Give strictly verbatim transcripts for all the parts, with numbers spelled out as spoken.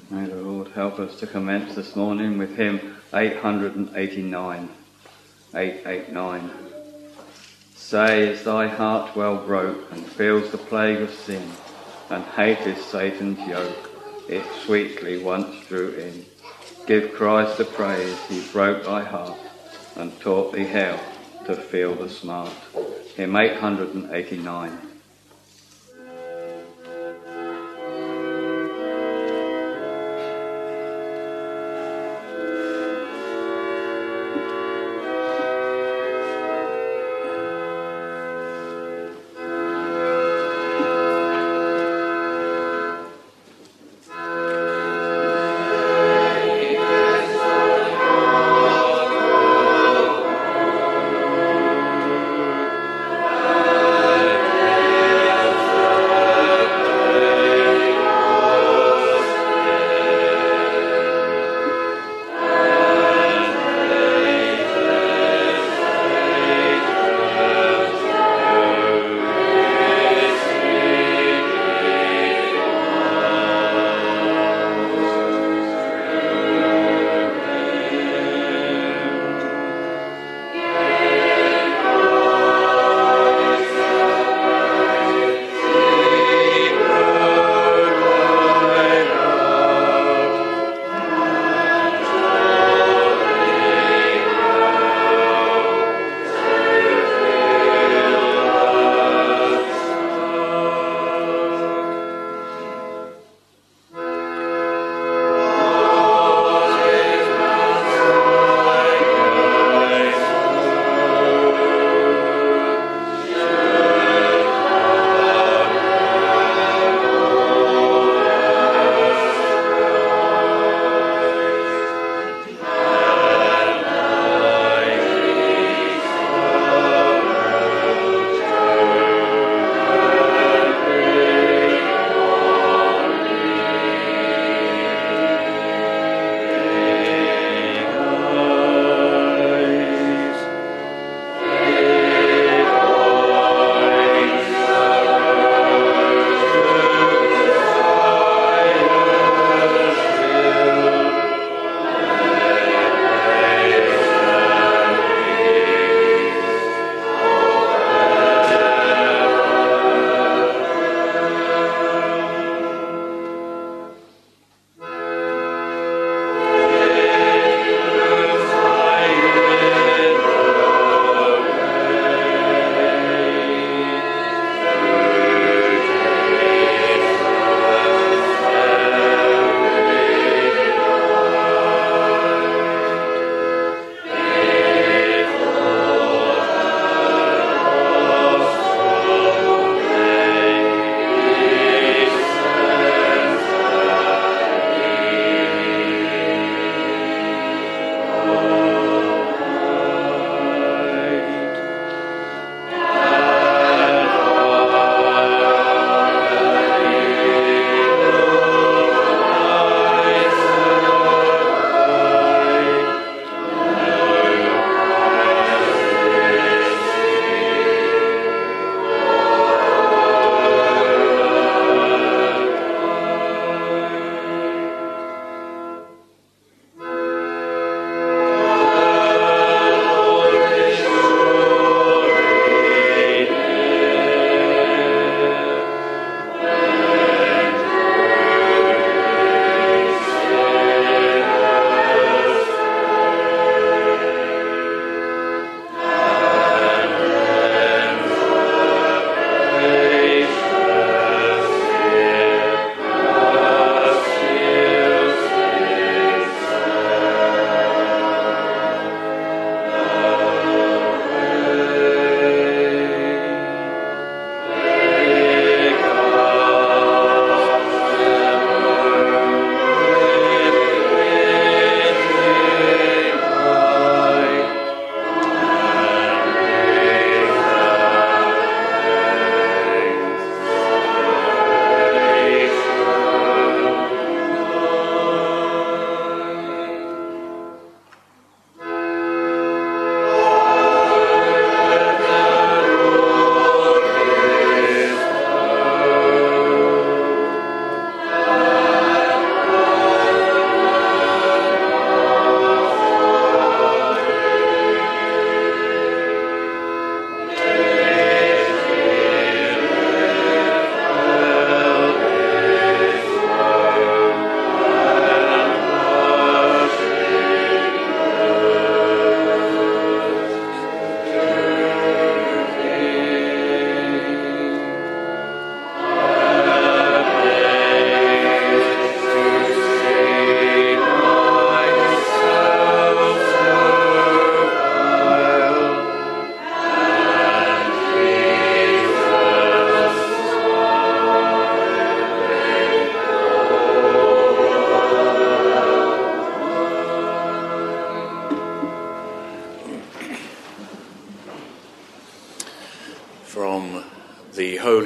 May the Lord help us to commence this morning with hymn eight eighty-nine. eight eighty-nine. Say, is thy heart well broke, and feels the plague of sin, and hateth Satan's yoke, it sweetly once drew in? Give Christ the praise, he broke thy heart, and taught thee how to feel the smart. Hymn eight eighty-nine. Amen.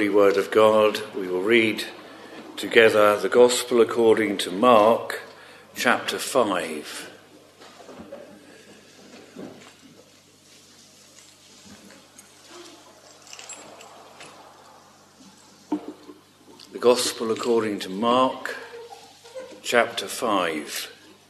holy word of God, we will read together the Gospel according to Mark, chapter five. The Gospel according to Mark, chapter five.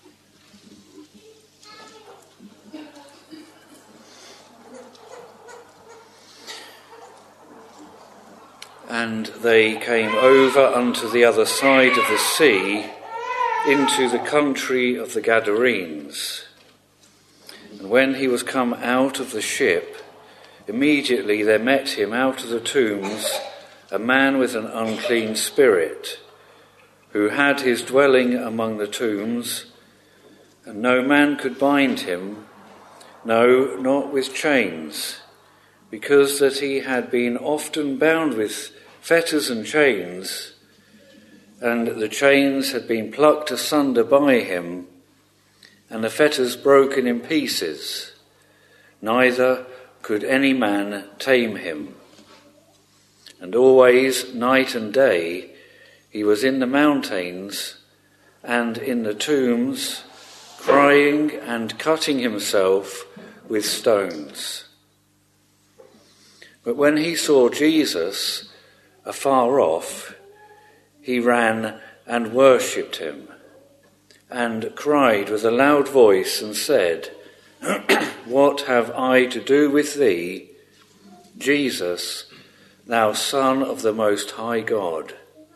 And they came over unto the other side of the sea, into the country of the Gadarenes. And when he was come out of the ship, immediately there met him out of the tombs a man with an unclean spirit, who had his dwelling among the tombs, and no man could bind him, no, not with chains, because that he had been often bound with fetters and chains, and the chains had been plucked asunder by him, and the fetters broken in pieces, neither could any man tame him. And always, night and day, he was in the mountains and in the tombs, crying and cutting himself with stones. But when he saw Jesus afar off, he ran and worshipped him, and cried with a loud voice and said, What have I to do with thee, Jesus, thou Son of the Most High God?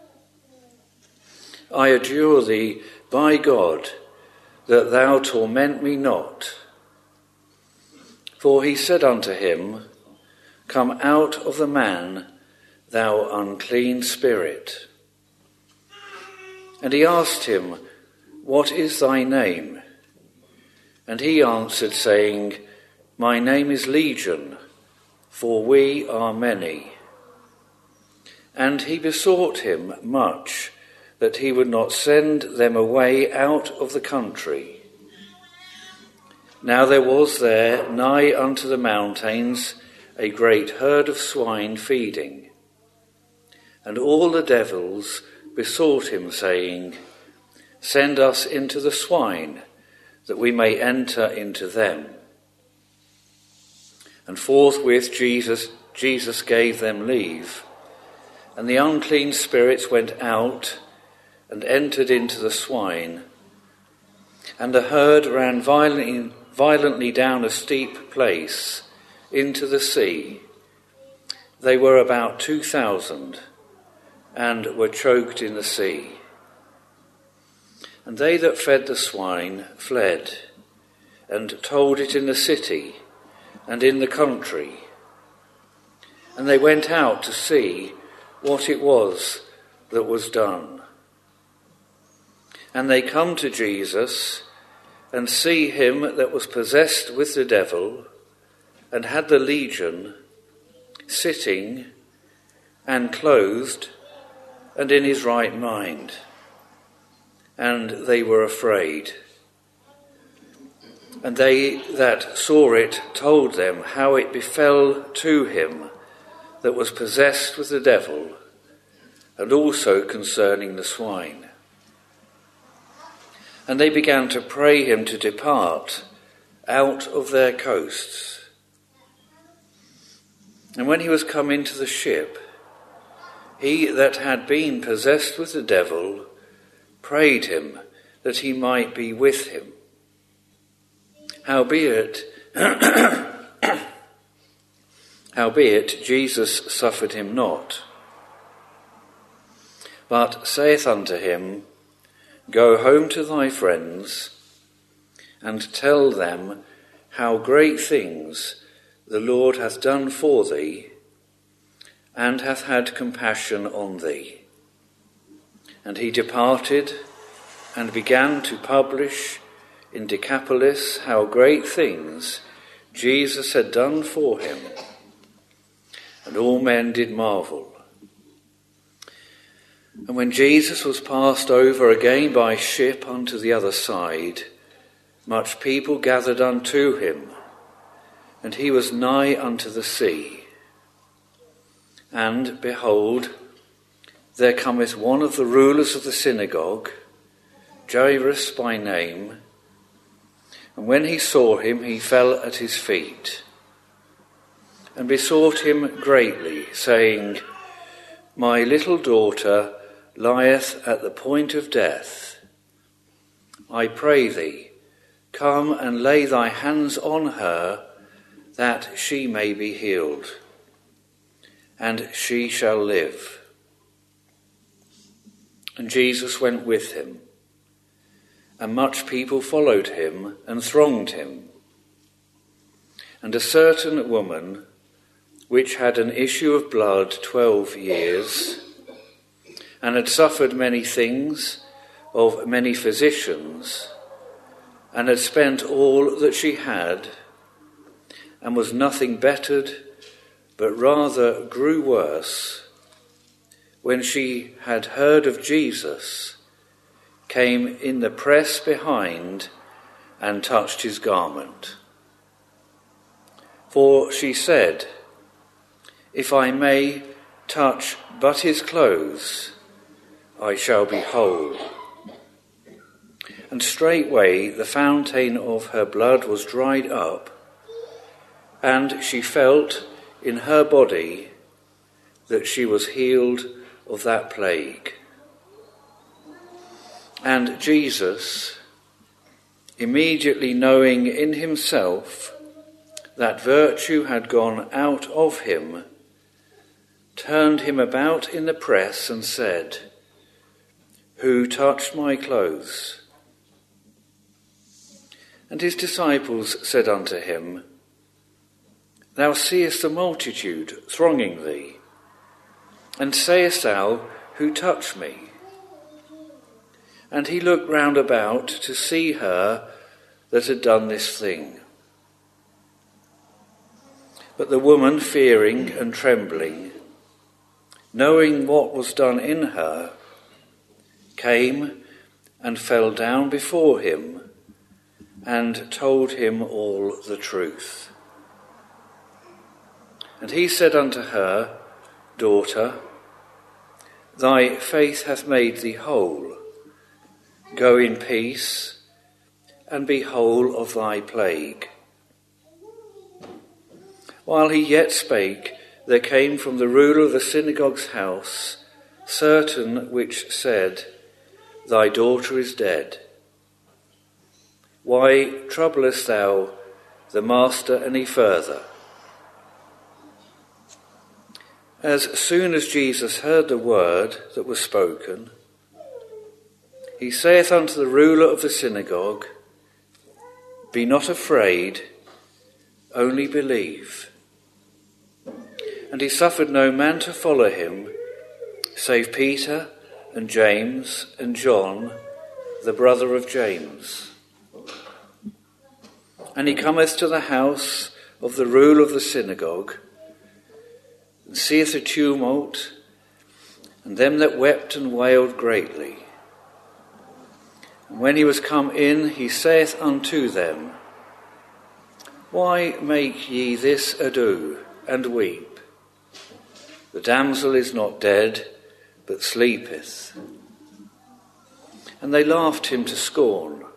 I adjure thee by God that thou torment me not. For he said unto him, Come out of the man, thou unclean spirit. And he asked him, What is thy name? And he answered, saying, My name is Legion, for we are many. And he besought him much that he would not send them away out of the country. Now there was there nigh unto the mountains a great herd of swine feeding. And all the devils besought him, saying, Send us into the swine, that we may enter into them. And forthwith Jesus, Jesus gave them leave, and the unclean spirits went out and entered into the swine, and the herd ran violently, violently down a steep place into the sea. They were about two thousand, and were choked in the sea. And they that fed the swine fled, and told it in the city and in the country. And they went out to see what it was that was done. And they come to Jesus, and see him that was possessed with the devil, and had the legion, sitting and clothed, and in his right mind. And they were afraid. And they that saw it told them how it befell to him that was possessed with the devil, and also concerning the swine. And they began to pray him to depart out of their coasts. And when he was come into the ship, he that had been possessed with the devil prayed him that he might be with him. Howbeit, howbeit Jesus suffered him not, but saith unto him, Go home to thy friends, and tell them how great things the Lord hath done for thee, and hath had compassion on thee. And he departed, and began to publish in Decapolis how great things Jesus had done for him. And all men did marvel. And when Jesus was passed over again by ship unto the other side, much people gathered unto him, and he was nigh unto the sea. And, behold, there cometh one of the rulers of the synagogue, Jairus by name, and when he saw him, he fell at his feet, and besought him greatly, saying, My little daughter lieth at the point of death. I pray thee, come and lay thy hands on her, that she may be healed, and she shall live. And Jesus went with him, and much people followed him and thronged him. And a certain woman, which had an issue of blood twelve years, and had suffered many things of many physicians, and had spent all that she had, and was nothing bettered, but rather grew worse, when she had heard of Jesus, came in the press behind and touched his garment. For she said, If I may touch but his clothes, I shall be whole. And straightway the fountain of her blood was dried up, and she felt in her body that she was healed of that plague. And Jesus, immediately knowing in himself that virtue had gone out of him, turned him about in the press and said, Who touched my clothes? And his disciples said unto him, Thou seest the multitude thronging thee, and sayest thou, Who touched me? And he looked round about to see her that had done this thing. But the woman, fearing and trembling, knowing what was done in her, came and fell down before him and told him all the truth. And he said unto her, Daughter, thy faith hath made thee whole. Go in peace, and be whole of thy plague. While he yet spake, there came from the ruler of the synagogue's house certain which said, Thy daughter is dead. Why troublest thou the master any further? As soon as Jesus heard the word that was spoken, he saith unto the ruler of the synagogue, Be not afraid, only believe. And he suffered no man to follow him, save Peter and James and John, the brother of James. And he cometh to the house of the ruler of the synagogue, and seeth a tumult, and them that wept and wailed greatly. And when he was come in, he saith unto them, Why make ye this ado, and weep? The damsel is not dead, but sleepeth. And they laughed him to scorn.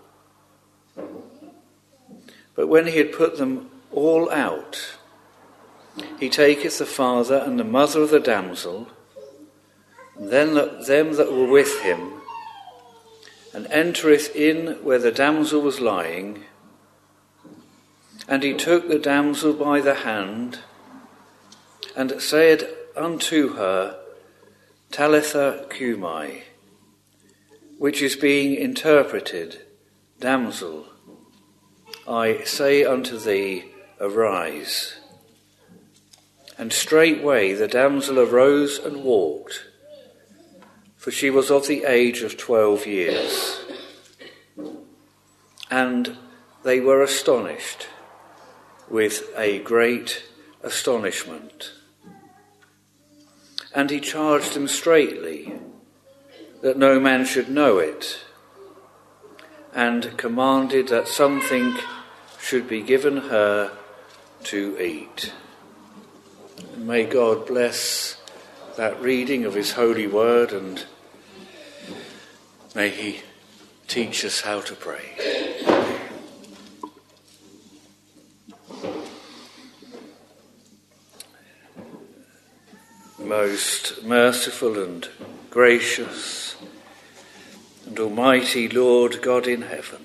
But when he had put them all out, he taketh the father and the mother of the damsel, and then them that were with him, and entereth in where the damsel was lying. And he took the damsel by the hand, and said unto her, Talitha cumi, which is being interpreted, Damsel, I say unto thee, arise. And straightway the damsel arose and walked, for she was of the age of twelve years. And they were astonished with a great astonishment. And he charged them straitly that no man should know it, and commanded that something should be given her to eat. And may God bless that reading of his holy word, and may he teach us how to pray. Most merciful and gracious and almighty Lord God in heaven,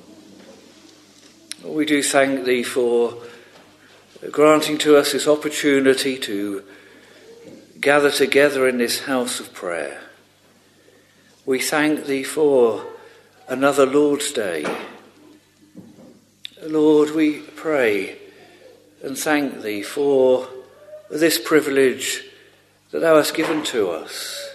we do thank thee for granting to us this opportunity to gather together in this house of prayer. We thank thee for another Lord's Day. Lord, we pray and thank thee for this privilege that thou hast given to us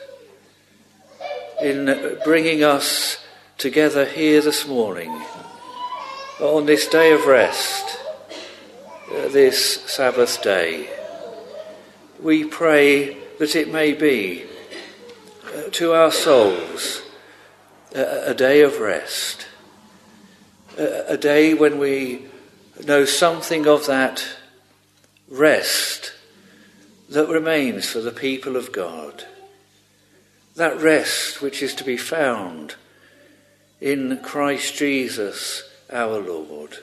in bringing us together here this morning on this day of rest, uh, this Sabbath day. We pray that it may be uh, to our souls a, a day of rest, a, a day when we know something of that rest that remains for the people of God, that rest which is to be found in Christ Jesus our Lord.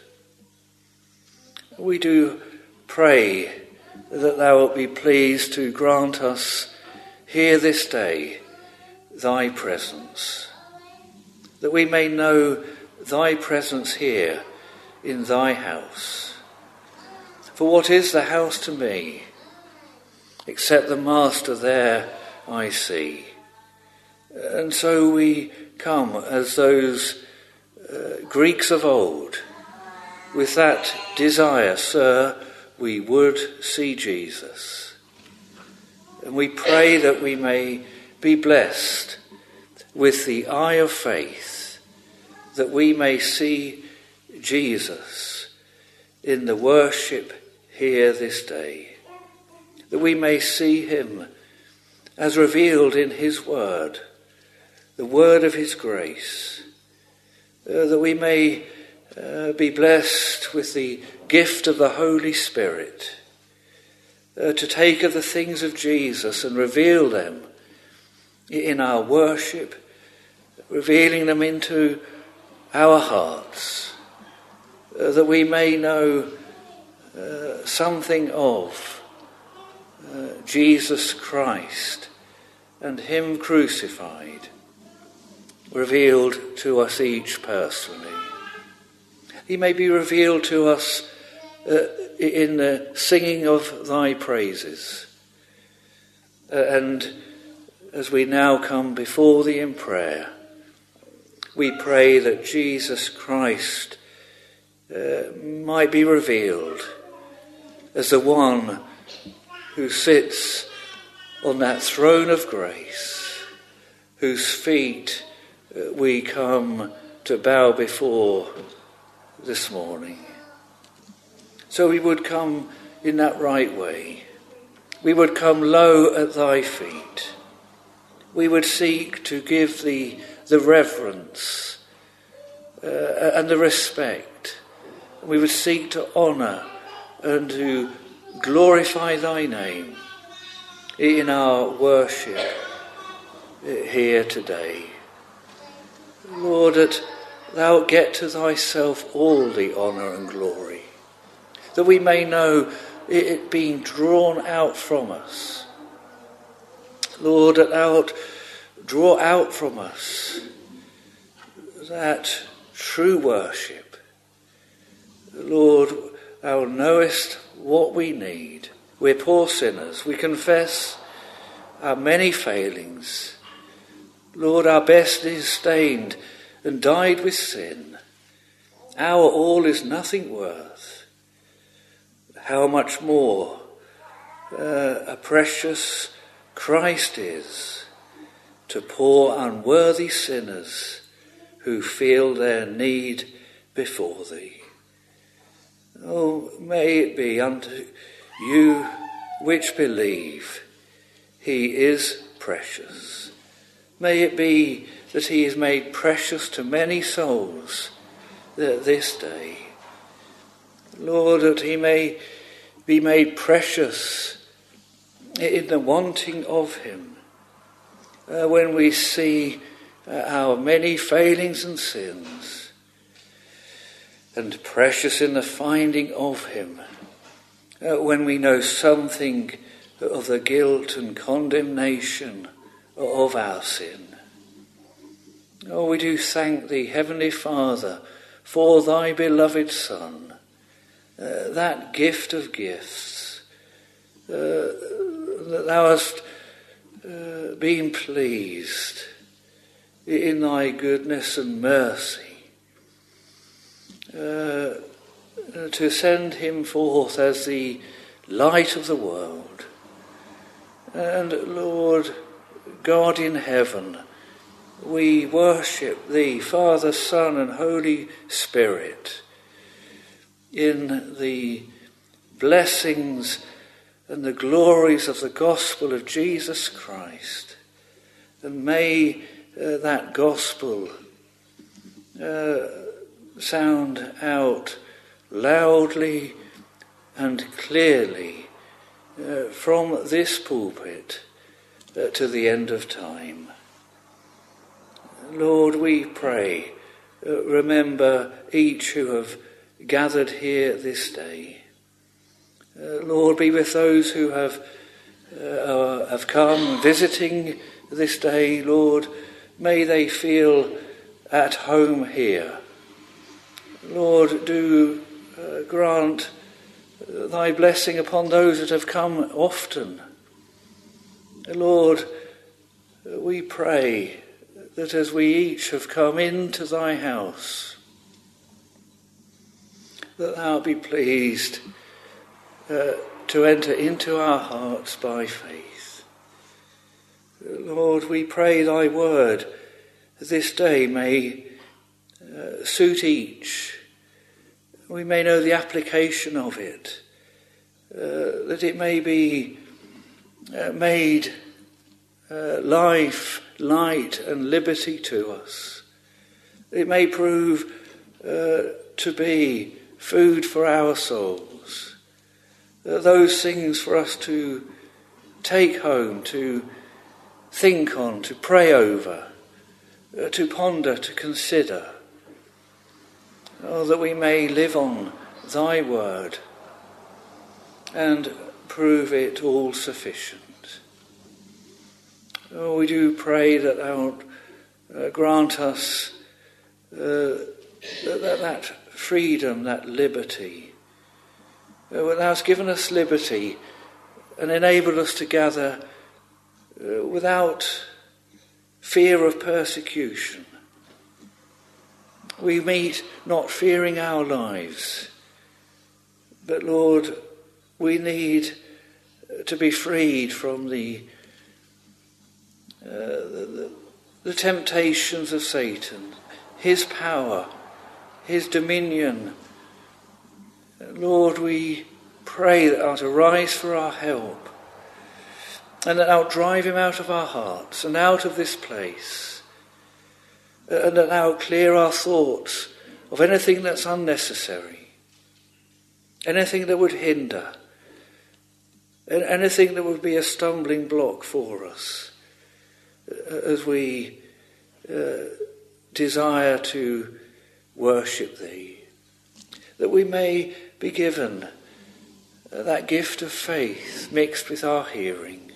We do pray that thou wilt be pleased to grant us here this day thy presence, that we may know thy presence here in thy house. For what is the house to me, except the Master there I see? And so we come as those uh, Greeks of old, with that desire, Sir, we would see Jesus. And we pray that we may be blessed with the eye of faith, that we may see Jesus in the worship here this day, that we may see him as revealed in his word, the word of his grace, uh, that we may uh, be blessed with the gift of the Holy Spirit, uh, to take of the things of Jesus and reveal them in our worship, revealing them into our hearts, uh, that we may know uh, something of Uh, Jesus Christ and him crucified, revealed to us each personally. He may be revealed to us uh, in the singing of thy praises. Uh, and as we now come before thee in prayer, we pray that Jesus Christ uh, might be revealed as the one who sits on that throne of grace, whose feet we come to bow before this morning. So we would come in that right way. We would come low at thy feet. We would seek to give thee the reverence uh, and the respect. We would seek to honour and to glorify thy name in our worship here today. Lord, that thou get to thyself all the honour and glory, that we may know it being drawn out from us. Lord, that thou wilt draw out from us that true worship. Lord, thou knowest what we need. We're poor sinners. We confess our many failings. Lord, our best is stained and dyed with sin. Our all is nothing worth. How much more uh, a precious Christ is to poor unworthy sinners who feel their need before thee. Oh, may it be unto you which believe he is precious. May it be that he is made precious to many souls this day. Lord, that he may be made precious in the wanting of him, uh, when we see uh, our many failings and sins, and precious in the finding of him, uh, when we know something of the guilt and condemnation of our sin. Oh, we do thank thee, Heavenly Father, for thy beloved Son, uh, that gift of gifts, uh, that thou hast uh, been pleased in thy goodness and mercy uh, to send him forth as the light of the world. And Lord God in heaven, we worship thee, Father, Son, and Holy Spirit, in the blessings and the glories of the gospel of Jesus Christ. And may uh, that gospel uh, sound out loudly and clearly uh, from this pulpit uh, to the end of time. Lord, we pray, uh, remember each who have gathered here this day. Uh, Lord, be with those who have uh, have come visiting this day. Lord, may they feel at home here. Lord, do uh, grant thy blessing upon those that have come often. Lord, we pray that as we each have come into thy house, that thou be pleased uh, to enter into our hearts by faith. Lord, we pray thy word this day may uh, suit each. We may know the application of it, uh, that it may be uh, made uh, life, light and liberty to us. It may prove uh, to be food for our souls. Uh, those things for us to take home, to think on, to pray over, uh, to ponder, to consider. Oh, that we may live on thy word and prove it all sufficient. Oh, we do pray that thou uh, grant us uh, that, that freedom, that liberty. Uh, thou hast given us liberty and enabled us to gather uh, without fear of persecution. We meet not fearing our lives, but Lord, we need to be freed from the Uh, the, the temptations of Satan, his power, his dominion. Lord, we pray that thou arise for our help, and that thou drive him out of our hearts and out of this place, and that thou clear our thoughts of anything that's unnecessary, anything that would hinder, anything that would be a stumbling block for us, as we uh, desire to worship thee, that we may be given uh, that gift of faith mixed with our hearing,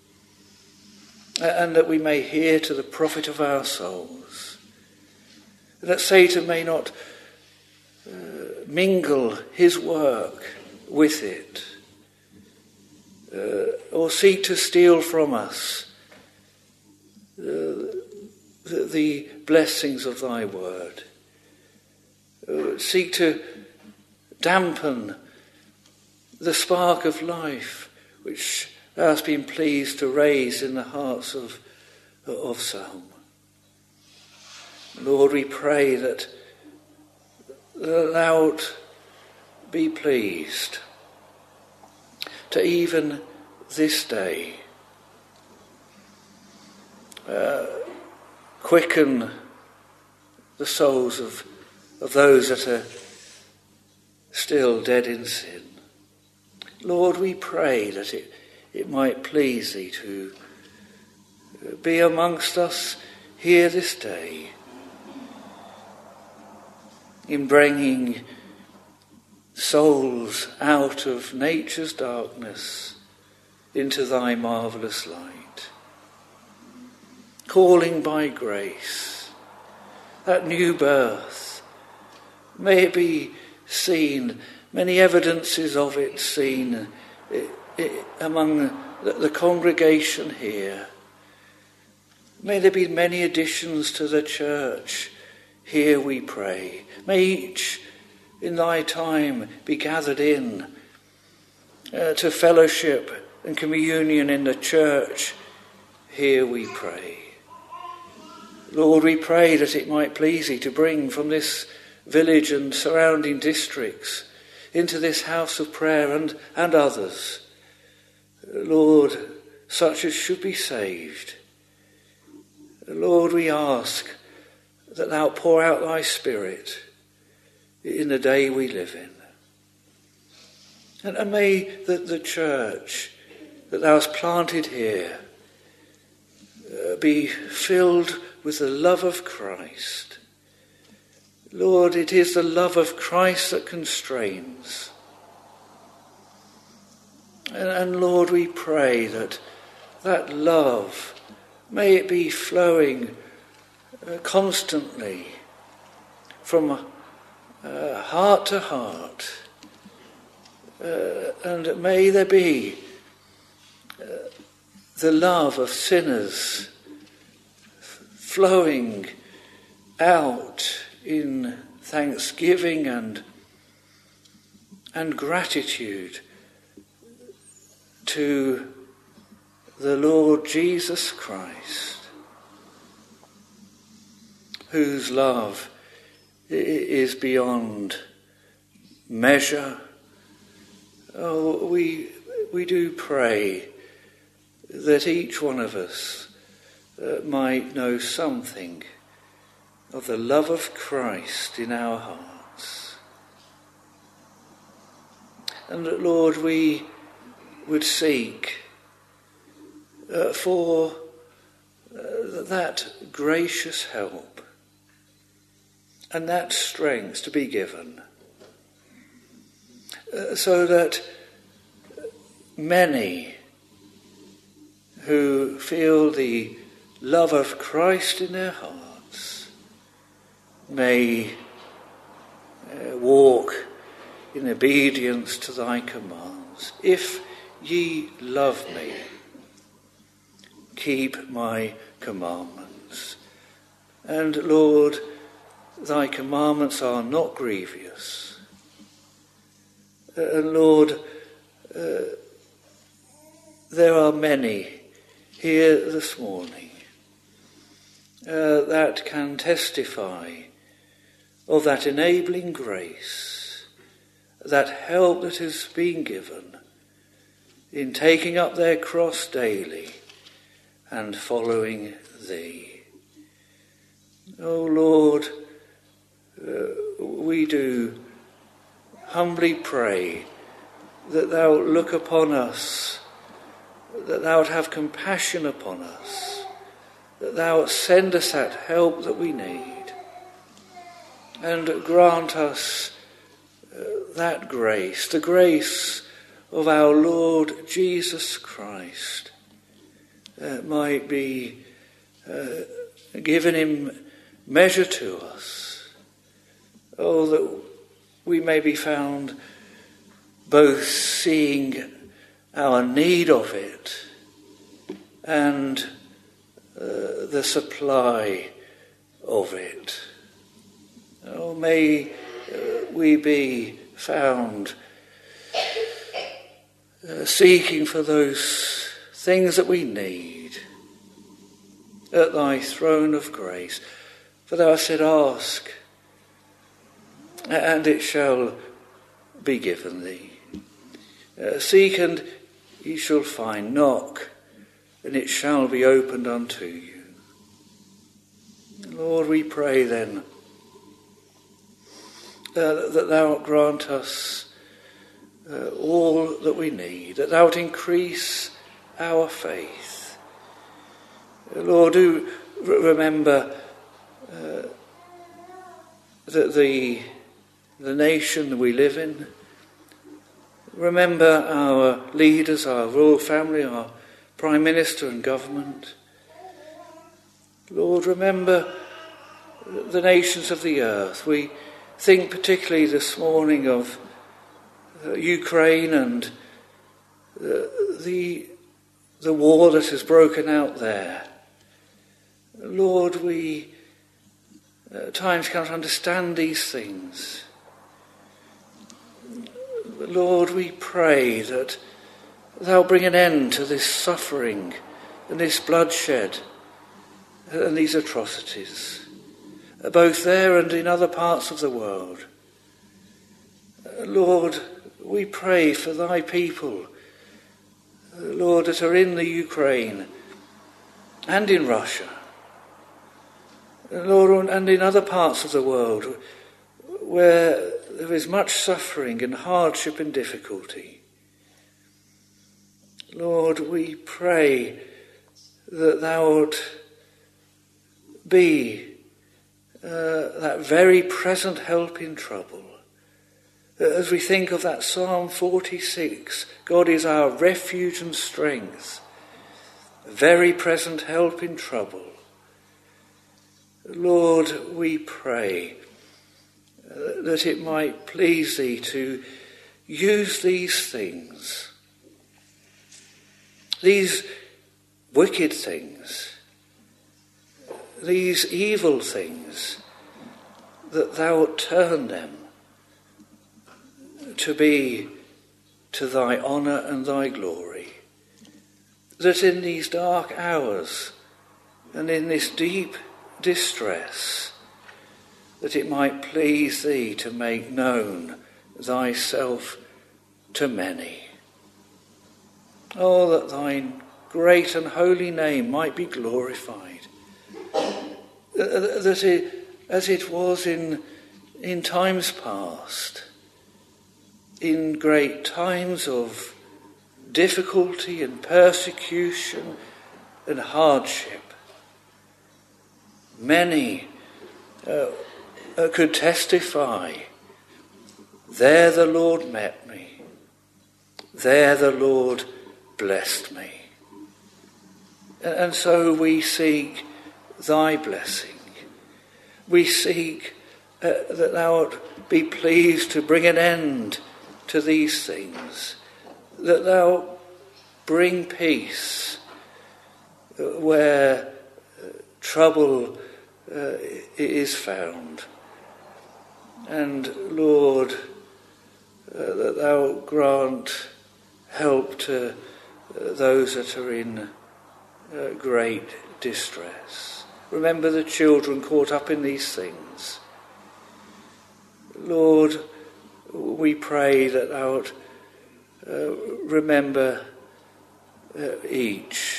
and that we may hear to the profit of our souls, that Satan may not uh, mingle his work with it, uh, or seek to steal from us Uh, the, the blessings of thy word. Uh, seek to dampen the spark of life which thou hast been pleased to raise in the hearts of, of some. Lord, we pray that thou be pleased to even this day Uh, quicken the souls of, of those that are still dead in sin. Lord, we pray that it, it might please thee to be amongst us here this day, in bringing souls out of nature's darkness into thy marvellous light, calling by grace, that new birth. May it be seen, many evidences of it seen among the congregation here. May there be many additions to the church here, we pray. May each in thy time be gathered in uh, to fellowship and communion in the church here, we pray. Lord, we pray that it might please thee to bring from this village and surrounding districts into this house of prayer and, and others, Lord, such as should be saved. Lord, we ask that thou pour out thy Spirit in the day we live in. And, and may the, the church that thou hast planted here uh, be filled with the love of Christ. Lord, it is the love of Christ that constrains. And, and Lord, we pray that that love, may it be flowing uh, constantly from uh, heart to heart. Uh, and may there be uh, the love of sinners flowing out in thanksgiving and and gratitude to the Lord Jesus Christ, whose love is beyond measure. Oh, we we do pray that each one of us uh, might know something of the love of Christ in our hearts. And that, Lord, we would seek uh, for uh, that gracious help and that strength to be given, uh, so that many who feel the love of Christ in their hearts may uh, walk in obedience to thy commands. If ye love me, keep my commandments. And Lord, thy commandments are not grievous. Uh, and Lord, uh, there are many here this morning uh, that can testify of that enabling grace, that help that has been given in taking up their cross daily and following thee. O Lord, uh, we do humbly pray that thou look upon us, that thou would have compassion upon us, that thou would send us that help that we need, and grant us uh, that grace, the grace of our Lord Jesus Christ, uh, might be uh, given in measure to us. Oh, that we may be found both seeing our need of it and uh, the supply of it. Oh, may uh, we be found uh, seeking for those things that we need at thy throne of grace. For thou hast said, ask, and it shall be given thee. Uh, seek and ye shall find. Knock, and it shall be opened unto you. Lord, we pray then uh, that thou wilt grant us uh, all that we need, that thou wilt increase our faith. Lord, do remember uh, that the, the nation we live in. Remember our leaders, our royal family, our Prime Minister and government. Lord, remember the nations of the earth. We think particularly this morning of uh, Ukraine and uh, the, the war that has broken out there. Lord, we at times cannot understand these things. Lord, we pray that thou bring an end to this suffering and this bloodshed and these atrocities, both there and in other parts of the world. Lord, we pray for thy people, Lord, that are in the Ukraine and in Russia, Lord, and in other parts of the world where there is much suffering and hardship and difficulty. Lord, we pray that thou wilt be uh, that very present help in trouble. As we think of that Psalm forty-six, God is our refuge and strength, very present help in trouble. Lord, we pray that it might please thee to use these things, these wicked things, these evil things, that thou wilt turn them to be to thy honour and thy glory, that in these dark hours and in this deep distress, that it might please thee to make known thyself to many. Oh, that thy great and holy name might be glorified, that it, as it was in, in times past, in great times of difficulty and persecution and hardship, many uh, uh, could testify, there the Lord met me, there the Lord blessed me. And so we seek thy blessing. We seek uh, that thou wilt be pleased to bring an end to these things, that thou bring peace where uh, trouble uh, is found. And Lord, uh, that thou grant help to uh, those that are in uh, great distress. Remember the children caught up in these things. Lord, we pray that thou wilt uh, remember uh, each.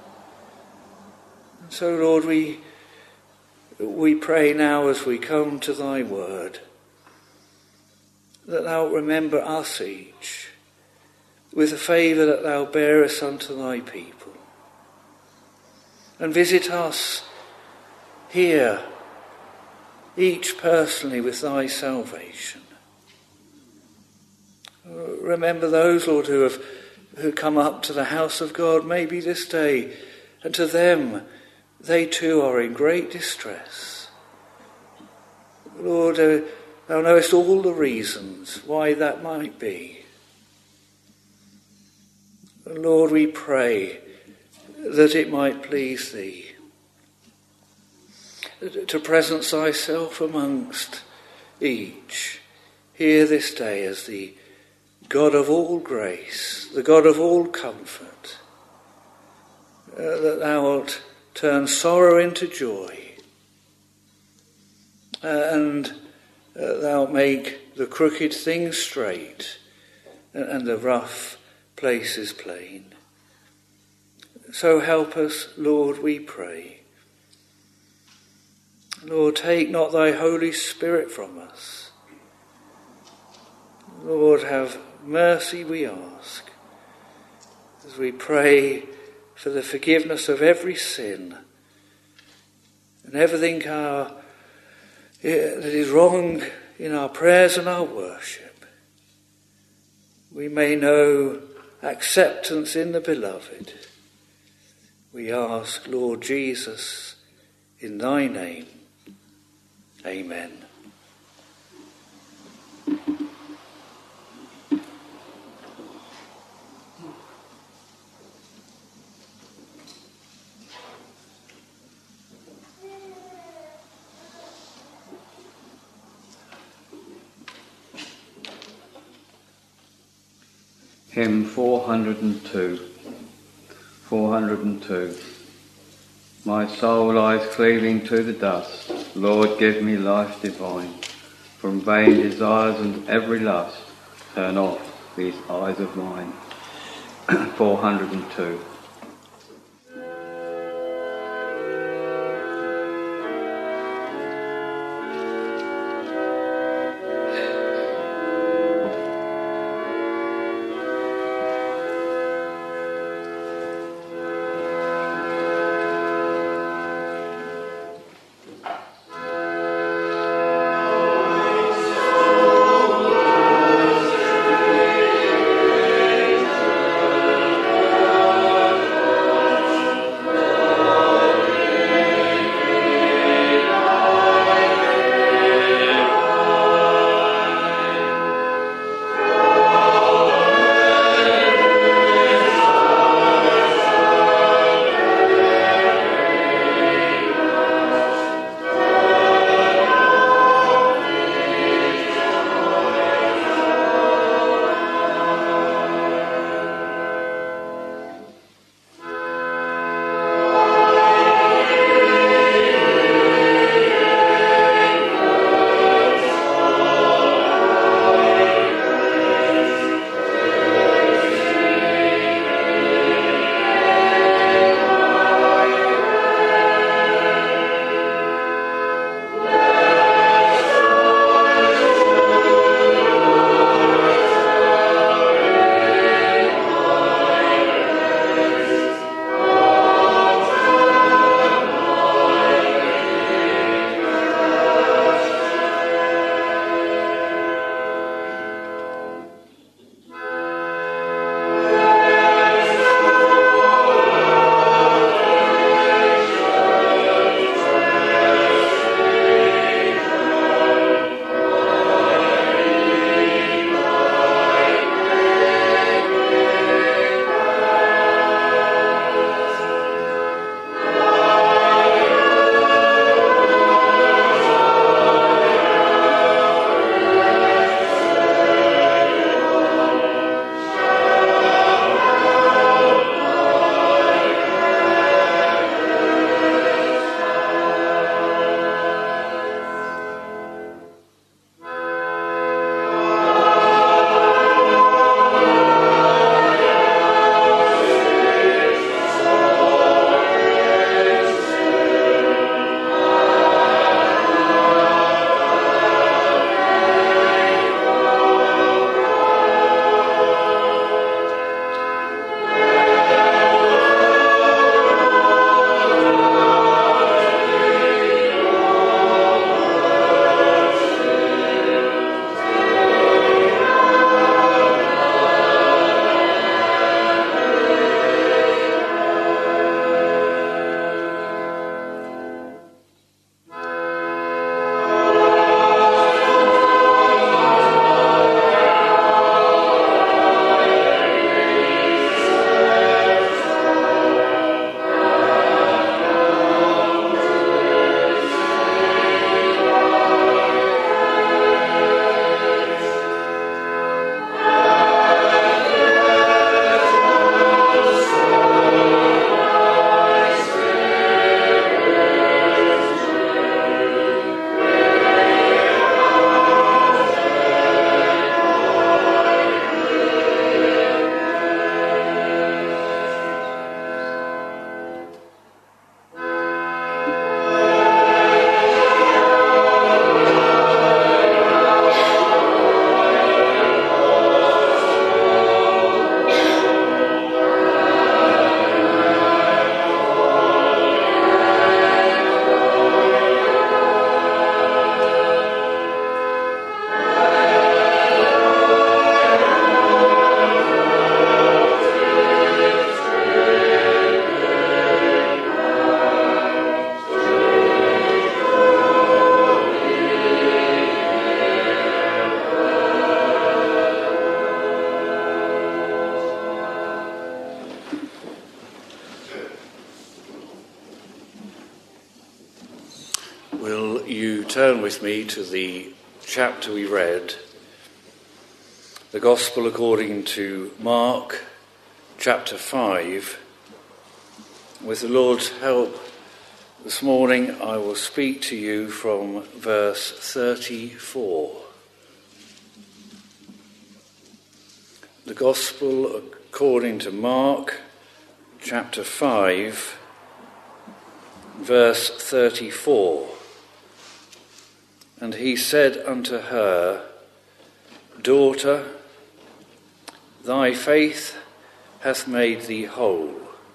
And so, Lord, we we pray now as we come to thy word, that thou wilt remember us each with the favour that thou bearest unto thy people. And visit us here, each personally, with thy salvation. Remember those, Lord, who have who come up to the house of God maybe this day, and to them, they too are in great distress. Lord, uh, thou knowest all the reasons why that might be. Lord, we pray that it might please thee to presence thyself amongst each here this day as the God of all grace, the God of all comfort, uh, that thou wilt turn sorrow into joy, uh, and uh, thou wilt make the crooked things straight and, and the rough places plain. So help us, Lord, we pray. Lord, take not thy Holy Spirit from us. Lord, have mercy, we ask, as we pray for the forgiveness of every sin and everything our, that is wrong in our prayers and our worship. We may know acceptance in the beloved. We ask, Lord Jesus, in thy name. Amen. Hymn four hundred two. four hundred two. My soul lies cleaving to the dust. Lord, give me life divine. From vain desires and every lust, turn off these eyes of mine. four hundred two. Amen. will you turn with me to the chapter we read, the Gospel according to Mark, chapter five. With the Lord's help, this morning I will speak to you from verse thirty-four. The Gospel according to Mark, chapter five, verse thirty-four. And he said unto her, Daughter, thy faith hath made thee whole.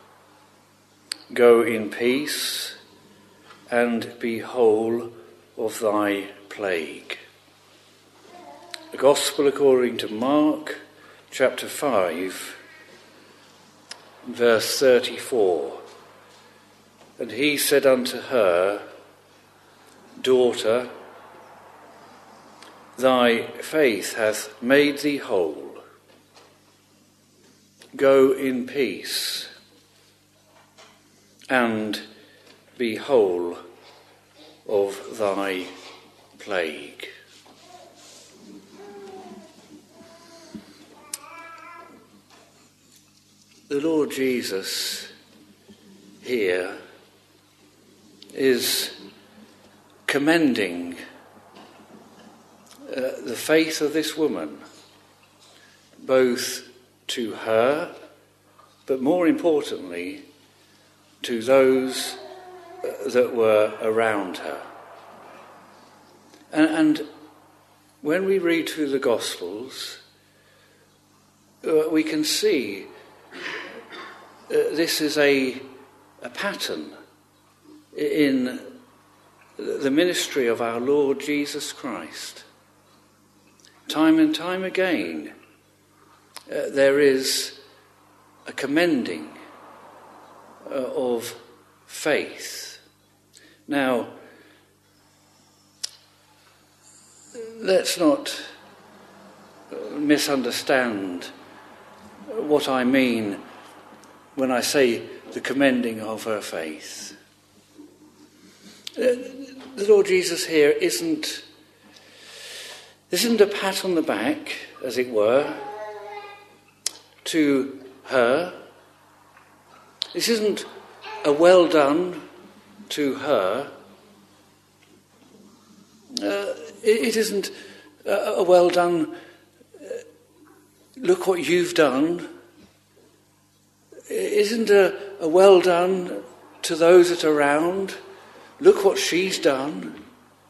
Go in peace, and be whole of thy plague. The Gospel according to Mark, chapter five, verse thirty-four. And he said unto her, Daughter, thy faith hath made thee whole. Go in peace, and be whole of thy plague. The Lord Jesus here is commending uh, the faith of this woman, both to her, but more importantly, to those uh, that were around her. And, and when we read through the Gospels, uh, we can see uh, this is a, a pattern in the ministry of our Lord Jesus Christ. Time and time again, uh, there is a commending uh, of faith. Now, let's not misunderstand what I mean when I say the commending of her faith. The Lord Jesus here isn't, isn't a pat on the back, as it were, to her. This isn't a well done to her. Uh, it, it isn't a, a well done, uh, look what you've done. It isn't a, a well done to those that are around. Look what she's done.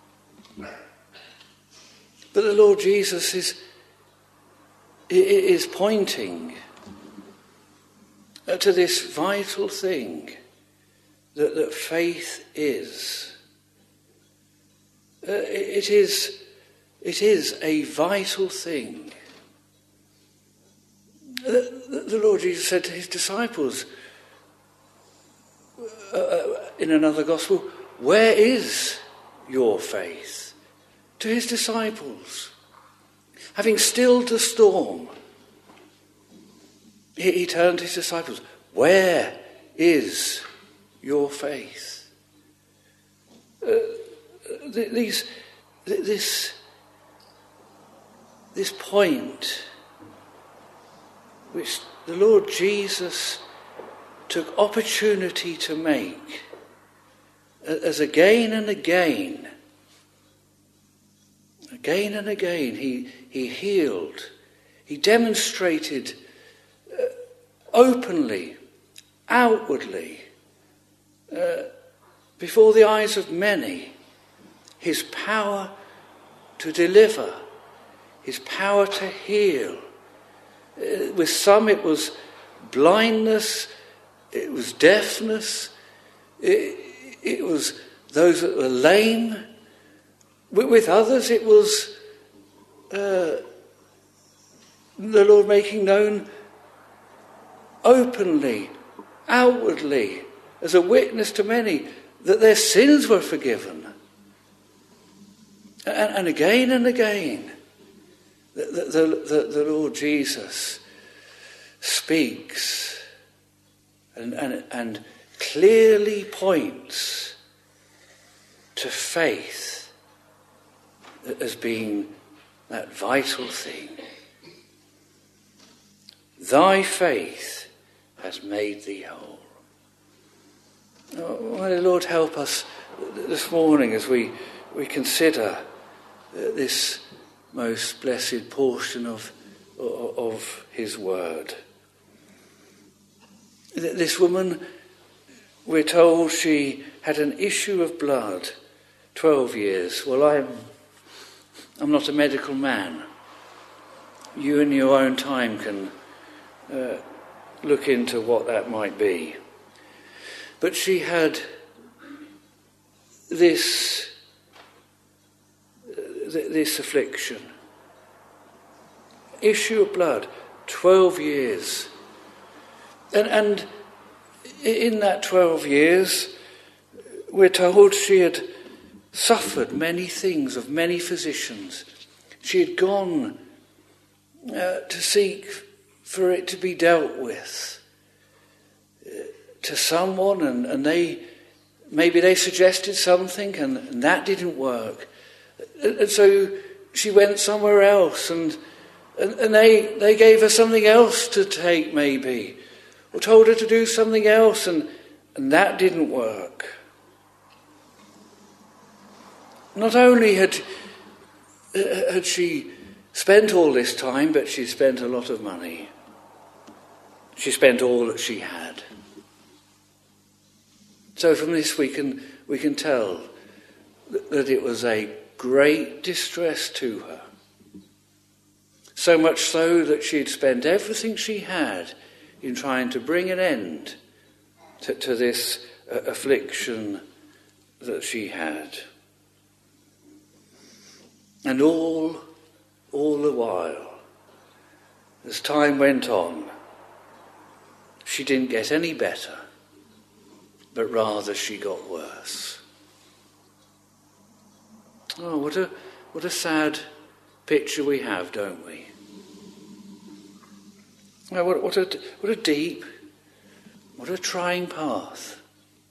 But the Lord Jesus is, is pointing to this vital thing that, that faith is. Uh, it is. It is a vital thing. The, the Lord Jesus said to his disciples uh, in another gospel, where is your faith? To his disciples. Having stilled the storm, he, he turned to his disciples, where is your faith? Uh, th- these, th- this, this point which the Lord Jesus took opportunity to make, as again and again, again and again, he, he healed, he demonstrated uh, openly, outwardly, uh, before the eyes of many, his power to deliver, his power to heal. Uh, with some it was blindness, it was deafness, it, It was those that were lame. With others, it was uh, the Lord making known openly, outwardly, as a witness to many, that their sins were forgiven. And, and again and again, the, the, the, the Lord Jesus speaks and, and, and clearly points to faith as being that vital thing. Thy faith has made thee whole. Oh, may the Lord help us this morning as we, we consider this most blessed portion of, of his word. This woman, we're told she had an issue of blood, twelve years. Well, I'm, I'm not a medical man. You in your own time can uh, look into what that might be. But she had this, uh, th- this affliction. Issue of blood, twelve years. And, and in that twelve years, we're told she had suffered many things of many physicians. She had gone uh, to seek for it to be dealt with uh, to someone, and, and they maybe they suggested something, and, and that didn't work. And so she went somewhere else, and and, and they, they gave her something else to take, maybe, or told her to do something else, and, and that didn't work. Not only had, uh, had she spent all this time, but she spent a lot of money. She spent all that she had. So from this we can we can tell that it was a great distress to her. So much so that she had spent everything she had in trying to bring an end to, to this uh, affliction that she had. And all, all the while, as time went on, she didn't get any better, but rather she got worse. Oh, what a what a sad picture we have, don't we? Oh, what, what a what a deep, what a trying path.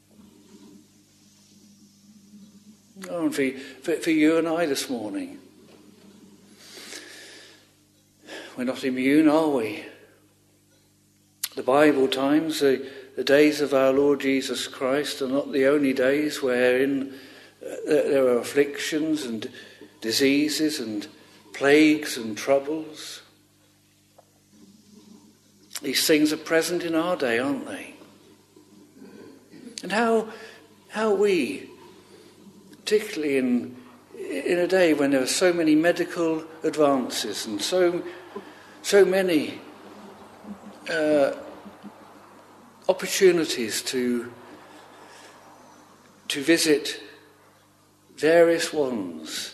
Oh, and for, for, for you and I this morning, we're not immune, are we? The Bible times, the, the days of our Lord Jesus Christ are not the only days wherein uh, there are afflictions and diseases and plagues and troubles. These things are present in our day, aren't they? And how how we, particularly in in a day when there are so many medical advances and so so many uh, opportunities to to visit various ones.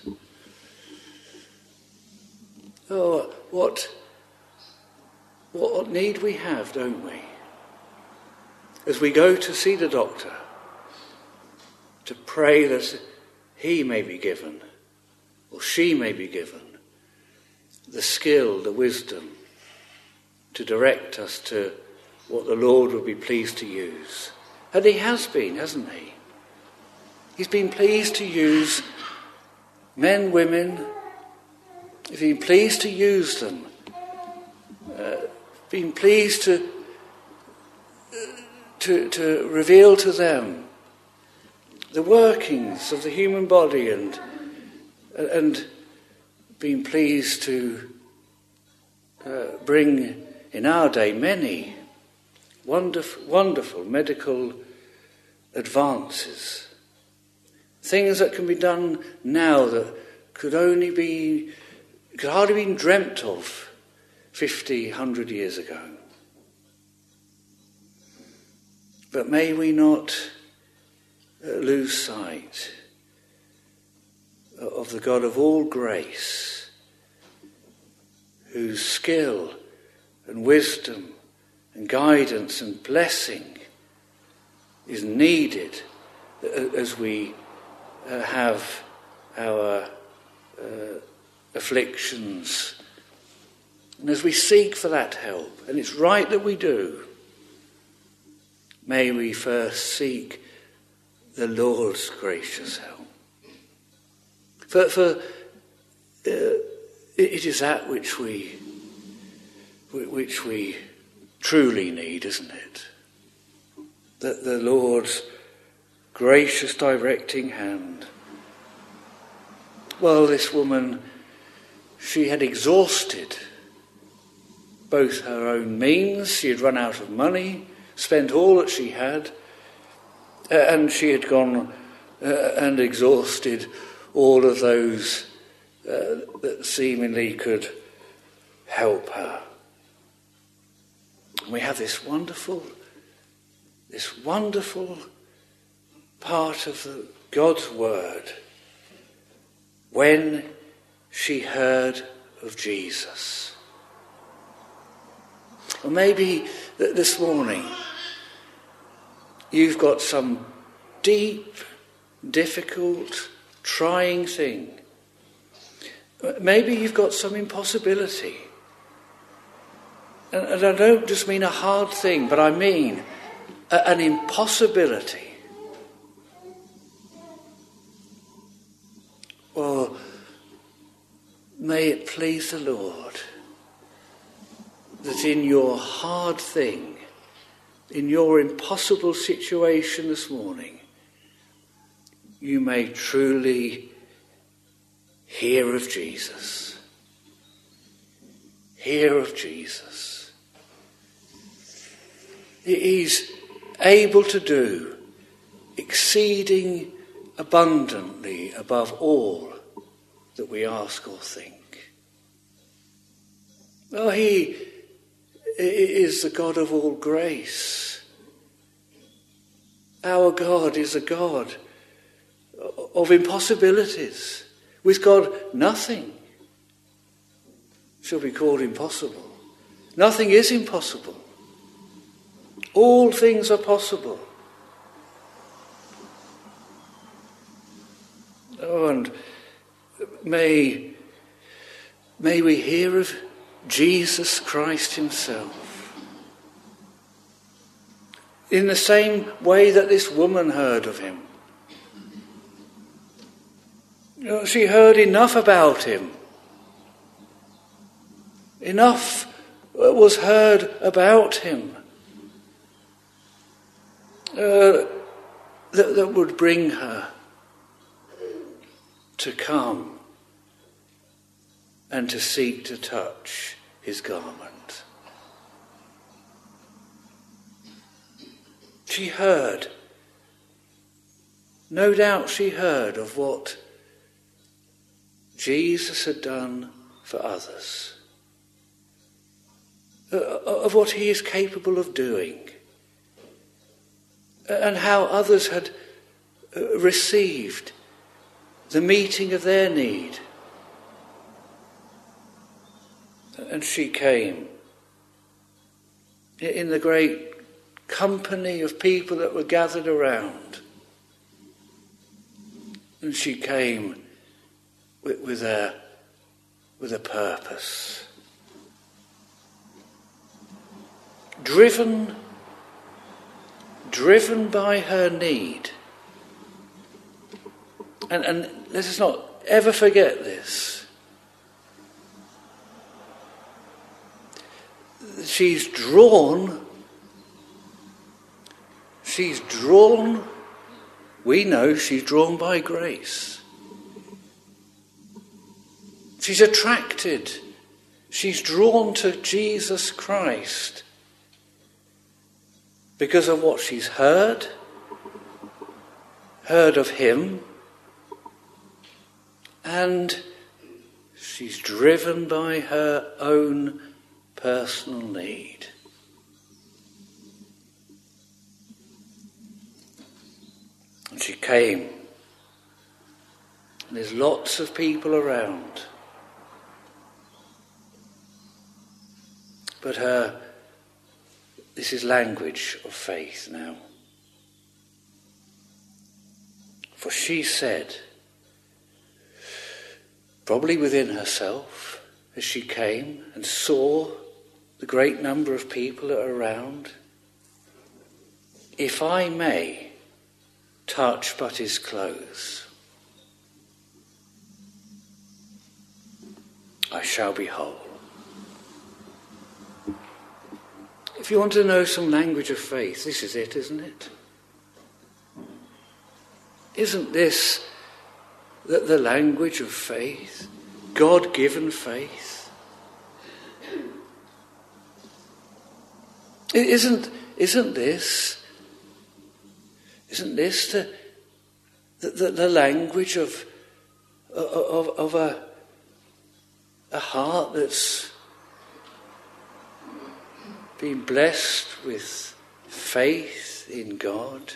Oh, what what need we have, don't we? As we go to see the doctor, to pray that he may be given, or she may be given, the skill, the wisdom, to direct us to what the Lord would be pleased to use. And he has been, hasn't he? He's been pleased to use men, women, he's been pleased to use them, uh, been pleased to, uh, to, to reveal to them the workings of the human body, and and been pleased to uh, bring in our day many wonderful, wonderful medical advances. Things that can be done now that could only be, could hardly been dreamt of fifty, one hundred years ago. But may we not uh, lose sight of the God of all grace, whose skill and wisdom and guidance and blessing is needed as we uh, have our uh, afflictions, and as we seek for that help. And it's right that we do. May we first seek the Lord's gracious help. For, for uh, it is that which we, which we truly need, isn't it? That the Lord's gracious directing hand. Well, this woman, she had exhausted both her own means. She had run out of money, spent all that she had, uh, and she had gone uh, and exhausted all of those uh, that seemingly could help her. And we have this wonderful, this wonderful part of the, God's word. When she heard of Jesus. Or maybe this morning you've got some deep, difficult, trying thing. Maybe you've got some impossibility. And, and I don't just mean a hard thing, but I mean a, an impossibility. Well, may it please the Lord that in your hard thing, in your impossible situation this morning, you may truly hear of Jesus. Hear of Jesus. He's able to do exceeding abundantly above all that we ask or think. Well, he is the God of all grace. Our God is a God of impossibilities. With God, nothing shall be called impossible. Nothing is impossible. All things are possible. Oh, and may, may we hear of Jesus Christ himself. In the same way that this woman heard of him. You know, she heard enough about him. Enough was heard about him uh, that, that would bring her to come and to seek to touch his garment. She heard, no doubt she heard of what Jesus had done for others, of what he is capable of doing, and how others had received the meeting of their need. And she came in the great company of people that were gathered around. And she came with, with, a, with a purpose. Driven, driven by her need. And, and let us not ever forget this. She's drawn, she's drawn, we know she's drawn by grace. She's attracted, she's drawn to Jesus Christ because of what she's heard, heard of him, and she's driven by her own personal need. And she came. And there's lots of people around. But her, this is language of faith now. For she said, probably within herself, as she came and saw the great number of people that are around, if I may touch but his clothes, I shall be whole. If you want to know some language of faith, this is it, isn't it? Isn't this the, the language of faith? God-given faith? Isn't, isn't this, isn't this the, the, the language of, of, of a, a heart that's been blessed with faith in God?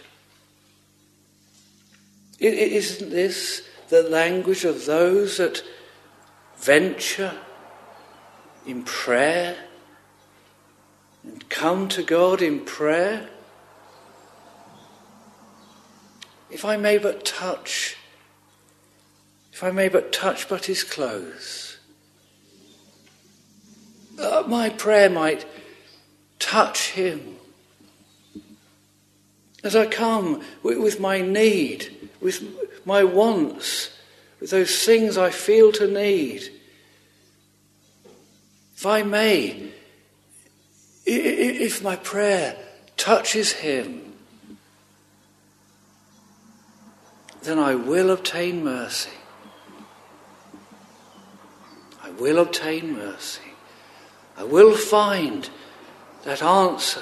It, it, isn't this the language of those that venture in prayer and come to God in prayer? If I may but touch, if I may but touch but his clothes, uh, my prayer might touch him. As I come with, with my need, with my wants, with those things I feel to need, if I may, if my prayer touches him, then I will obtain mercy. I will obtain mercy. I will find that answer.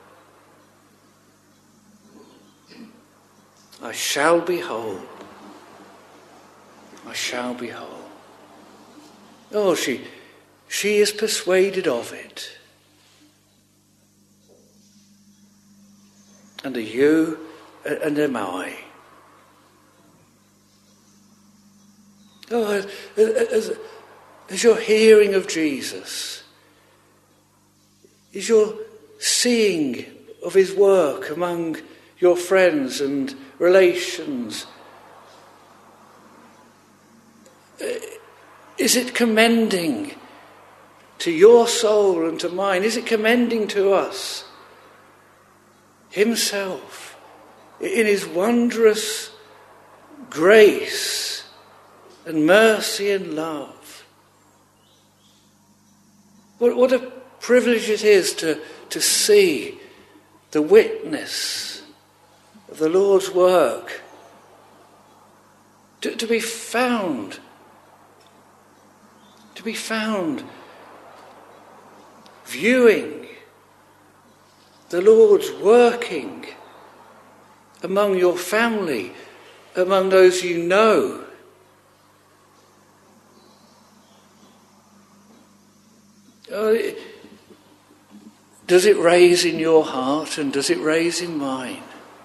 I shall be whole. I shall be whole. Oh, she, she is persuaded of it. And are you, and am I? Oh, as, as you're hearing of Jesus, is your seeing of his work among your friends and relations, is it commending to your soul and to mine? Is it commending to us himself in his wondrous grace and mercy and love? What, what a privilege it is to, to see the witness of the Lord's work, to, to be found, to be found viewing the Lord's working among your family, among those you know. Oh, it, does it raise in your heart and does it raise in mine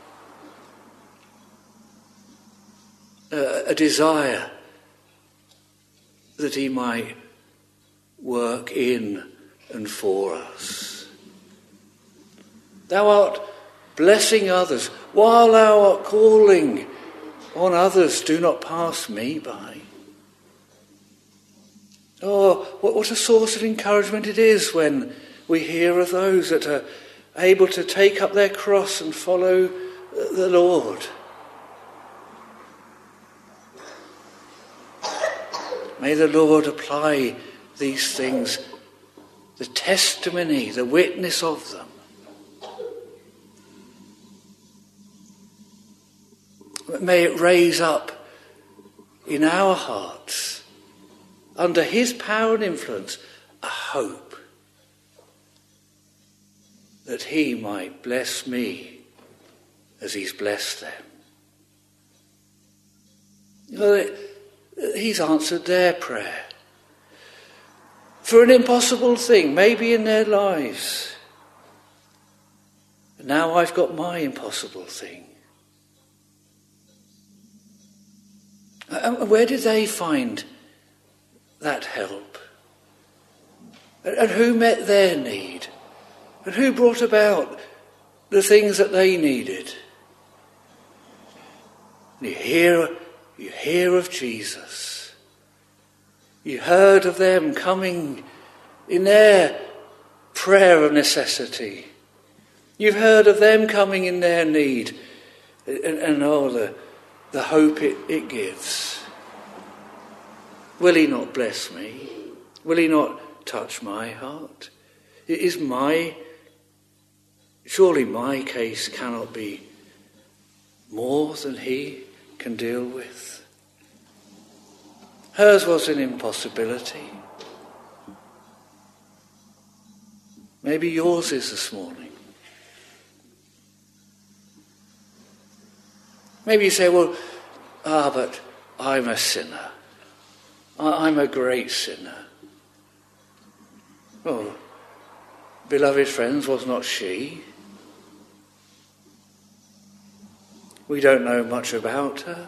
uh, a desire that he might work in and for us? Thou art blessing others, while thou art calling on others, do not pass me by. Oh, what, what a source of encouragement it is when we hear of those that are able to take up their cross and follow the Lord. May the Lord apply these things, the testimony, the witness of them. May it raise up in our hearts, under his power and influence, a hope that he might bless me as he's blessed them. You know, he's answered their prayer for an impossible thing, maybe in their lives. And now I've got my impossible thing. And where did they find that help? And who met their need? And who brought about the things that they needed? You hear, you hear of Jesus. You heard of them coming in their prayer of necessity. You've heard of them coming in their need. And, and oh, the, the hope it, it gives. Will he not bless me? Will he not touch my heart? It is my, surely my case cannot be more than he can deal with. Hers was an impossibility. Maybe yours is this morning. Maybe you say, well, ah, but I'm a sinner. I'm a great sinner. Oh, beloved friends, was not she? We don't know much about her.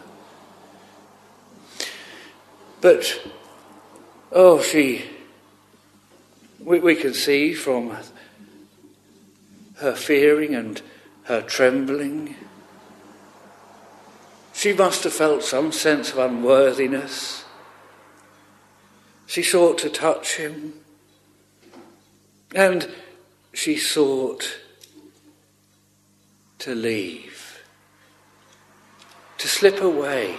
But, oh, she, we, we can see from her fearing and her trembling, she must have felt some sense of unworthiness. She sought to touch him, and she sought to leave, to slip away,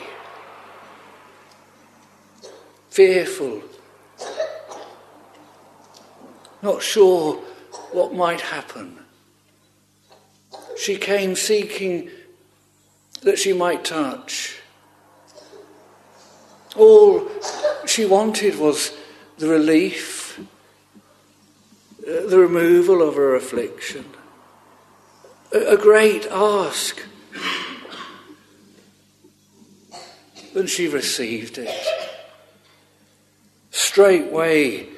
fearful, not sure what might happen. She came seeking that she might touch. All she wanted was the relief, uh, the removal of her affliction. A, a great ask. And she received it. Straightway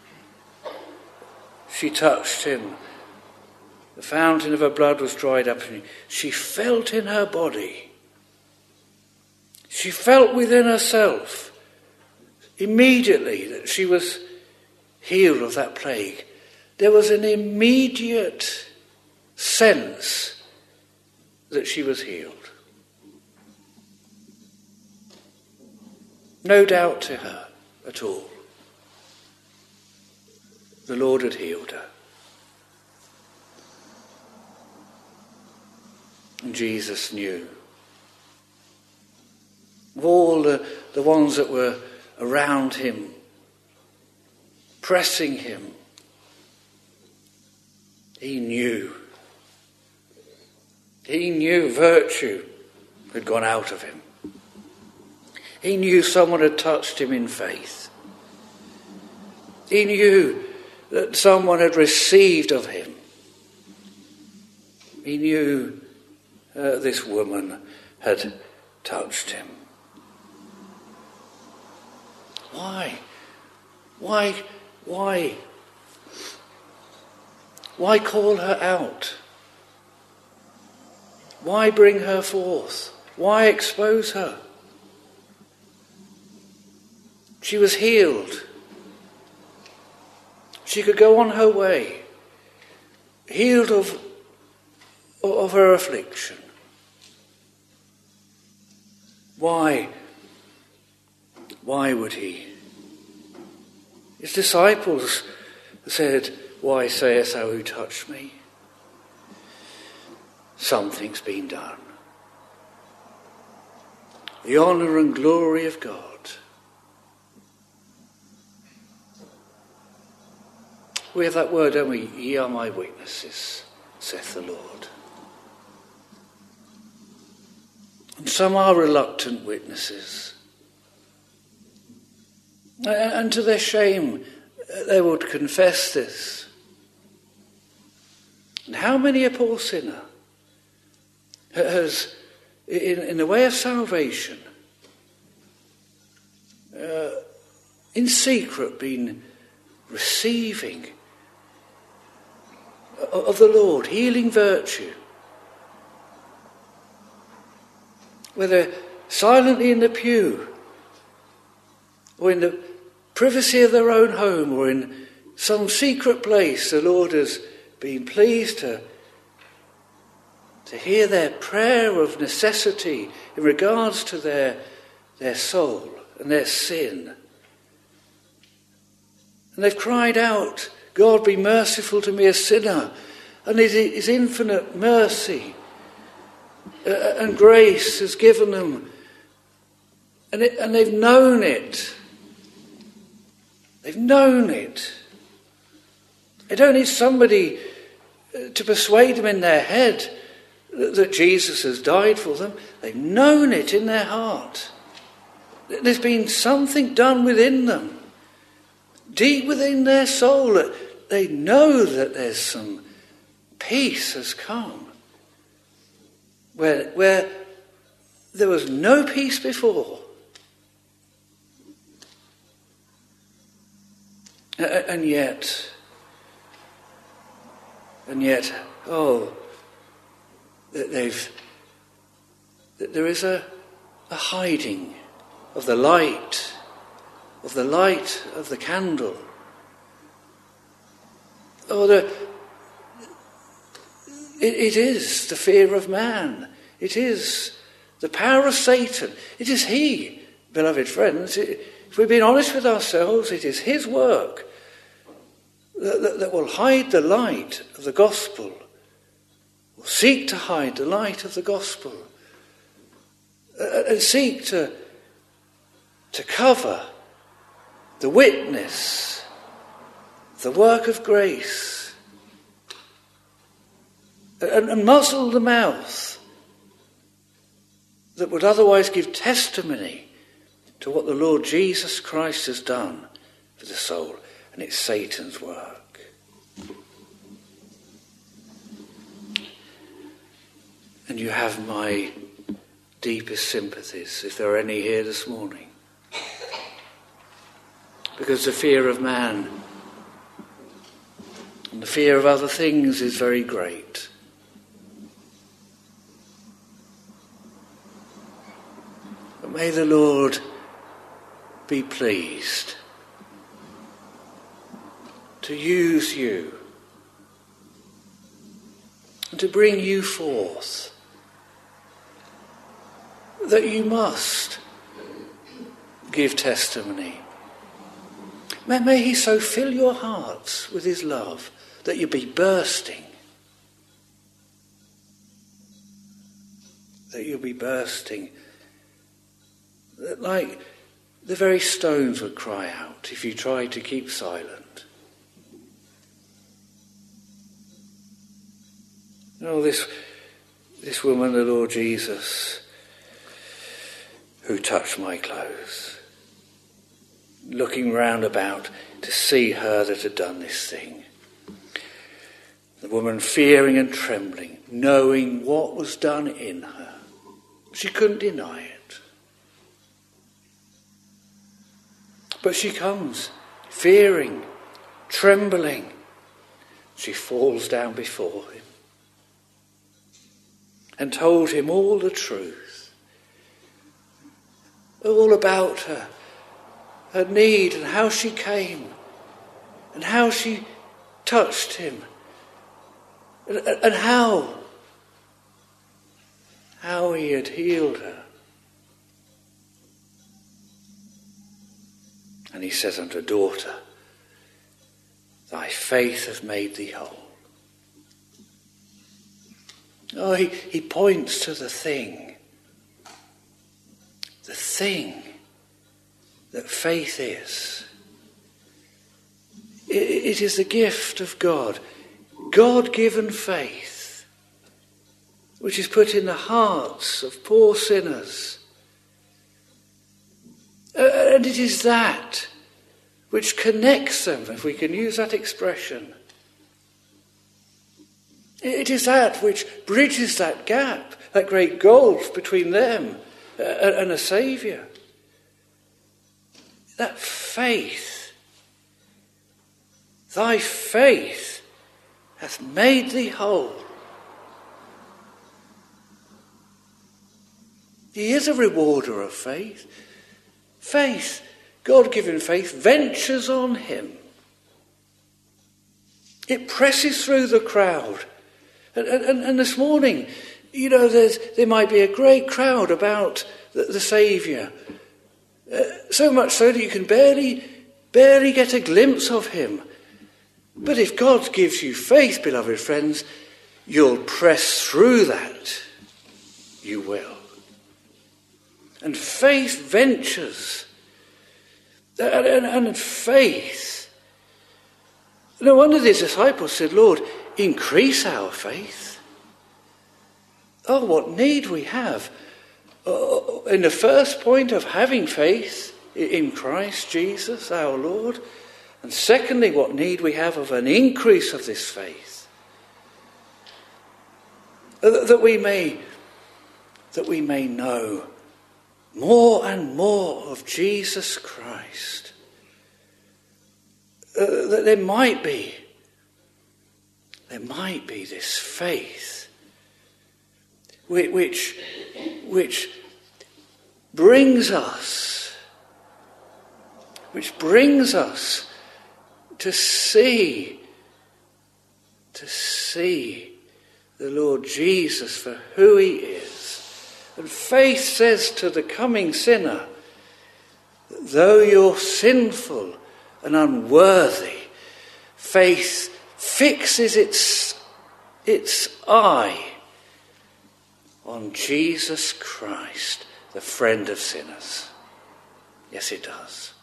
she touched him. The fountain of her blood was dried up, and she felt in her body. She felt within herself immediately that she was healed of that plague. There was an immediate sense that she was healed. No doubt to her at all. The Lord had healed her. And Jesus knew. Of all the, the ones that were around him, pressing him, he knew. He knew virtue had gone out of him. He knew someone had touched him in faith. He knew that someone had received of him. He knew uh, this woman had touched him. Why? Why? Why? Why call her out? Why bring her forth? Why expose her? She was healed. She could go on her way, healed of, of her affliction. Why? Why would he? His disciples said, "Why sayest thou, who touched me?" Something's been done. The honour and glory of God. We have that word, don't we? Ye are my witnesses, saith the Lord. And some are reluctant witnesses. And to their shame, they would confess this. And how many a poor sinner has, in, in the way of salvation, uh, in secret been receiving of the Lord, healing virtue, whether silently in the pew or in the privacy of their own home or in some secret place. The Lord has been pleased to, to hear their prayer of necessity in regards to their, their soul and their sin. And they've cried out, "God, be merciful to me, a sinner." And his, his infinite mercy uh, and grace has given them. And, it, and they've known it. They've known it. They don't need somebody to persuade them in their head that Jesus has died for them. They've known it in their heart. There's been something done within them, deep within their soul, that they know that there's some peace has come. Where, where there was no peace before. And yet, and yet, oh, they've, there is a, a hiding of the light, of the light of the candle. Oh, the, it, it is the fear of man. It is the power of Satan. It is he, beloved friends. It, if we've been honest with ourselves, it is his work that, that, that will hide the light of the gospel, will seek to hide the light of the gospel, uh, and seek to, to cover the witness, the work of grace, and, and muzzle the mouth that would otherwise give testimony to what the Lord Jesus Christ has done for the soul. And it's Satan's work. And you have my deepest sympathies, if there are any here this morning. Because the fear of man and the fear of other things is very great. But may the Lord be pleased to use you and to bring you forth, that you must give testimony. May, may he so fill your hearts with his love that you be bursting, that you'll be bursting, that like the very stones would cry out if you tried to keep silent. Oh, this, this woman, the Lord Jesus, who touched my clothes, looking round about to see her that had done this thing. The woman fearing and trembling, knowing what was done in her. She couldn't deny it. But she comes, fearing, trembling. She falls down before him and told him all the truth, all about her, her need and how she came and how she touched him and, and how, how he had healed her. And he says unto her, daughter, thy faith hath made thee whole. Oh, he, he points to the thing, the thing that faith is. It, it is the gift of God, God-given faith, which is put in the hearts of poor sinners. And it is that which connects them, if we can use that expression. It is that which bridges that gap, that great gulf between them and a Saviour. That faith, thy faith hath made thee whole. He is a rewarder of faith. Faith, God-given faith, ventures on him. It presses through the crowd. And, and, and this morning, you know, there's, there might be a great crowd about the, the Saviour. Uh, so much so that you can barely, barely get a glimpse of him. But if God gives you faith, beloved friends, you'll press through that. You will. And faith ventures. And, and, and faith. No wonder the disciples said, Lord, increase our faith. Oh, what need we have. Uh, in the first point of having faith in Christ Jesus, our Lord. And secondly, what need we have of an increase of this faith. Uh, that we may, that we may know more and more of Jesus Christ. Uh, that there might be, there might be this faith which, which, which brings us, which brings us to see, to see the Lord Jesus for who he is. And faith says to the coming sinner, though you're sinful and unworthy, faith fixes its, its eye on Jesus Christ, the friend of sinners. Yes, it does.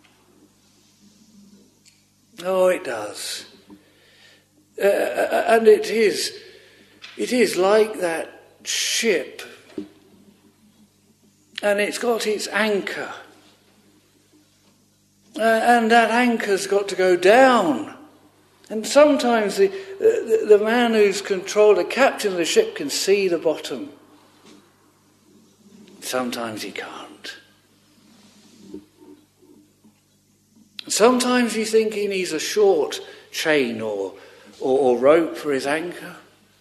Oh, it does. Uh, and it is, it is like that ship. And it's got its anchor. Uh, and that anchor's got to go down. And sometimes the, the, the man who's controlled, the captain of the ship, can see the bottom. Sometimes he can't. Sometimes you think he needs a short chain or, or, or rope for his anchor.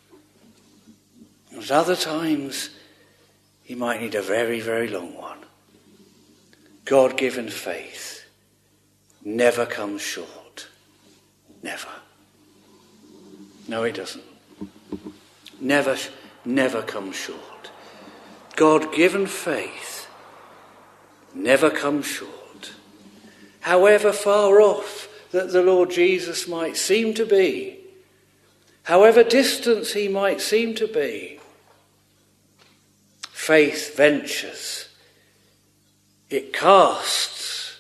At other times, he might need a very, very long one. God-given faith never comes short. Never. No, it doesn't. Never, never comes short. God-given faith never comes short. However far off that the Lord Jesus might seem to be, however distant he might seem to be, faith ventures, it casts,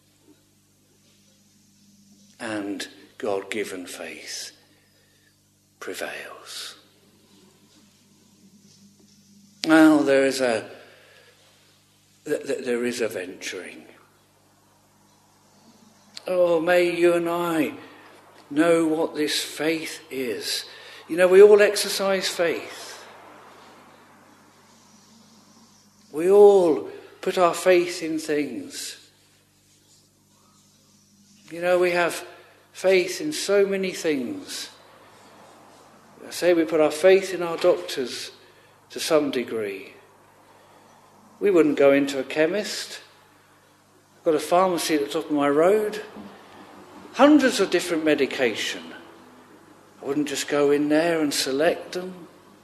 and God-given faith prevails. Now there is a there is a venturing. Oh, may you and I know what this faith is. You know, we all exercise faith. We all put our faith in things. You know, we have faith in so many things. I say we put our faith in our doctors to some degree. We wouldn't go into a chemist. I've got a pharmacy at the top of my road. Hundreds of different medication. I wouldn't just go in there and select them.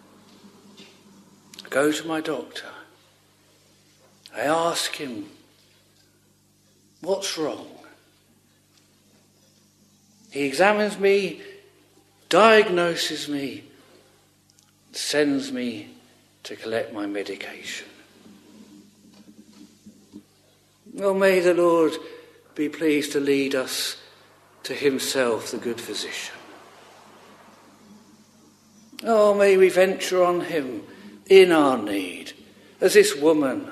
I go to my doctor. I ask him, what's wrong? He examines me, diagnoses me, sends me to collect my medication. Well, may the Lord be pleased to lead us to himself, the good physician. Oh, may we venture on him in our need, as this woman,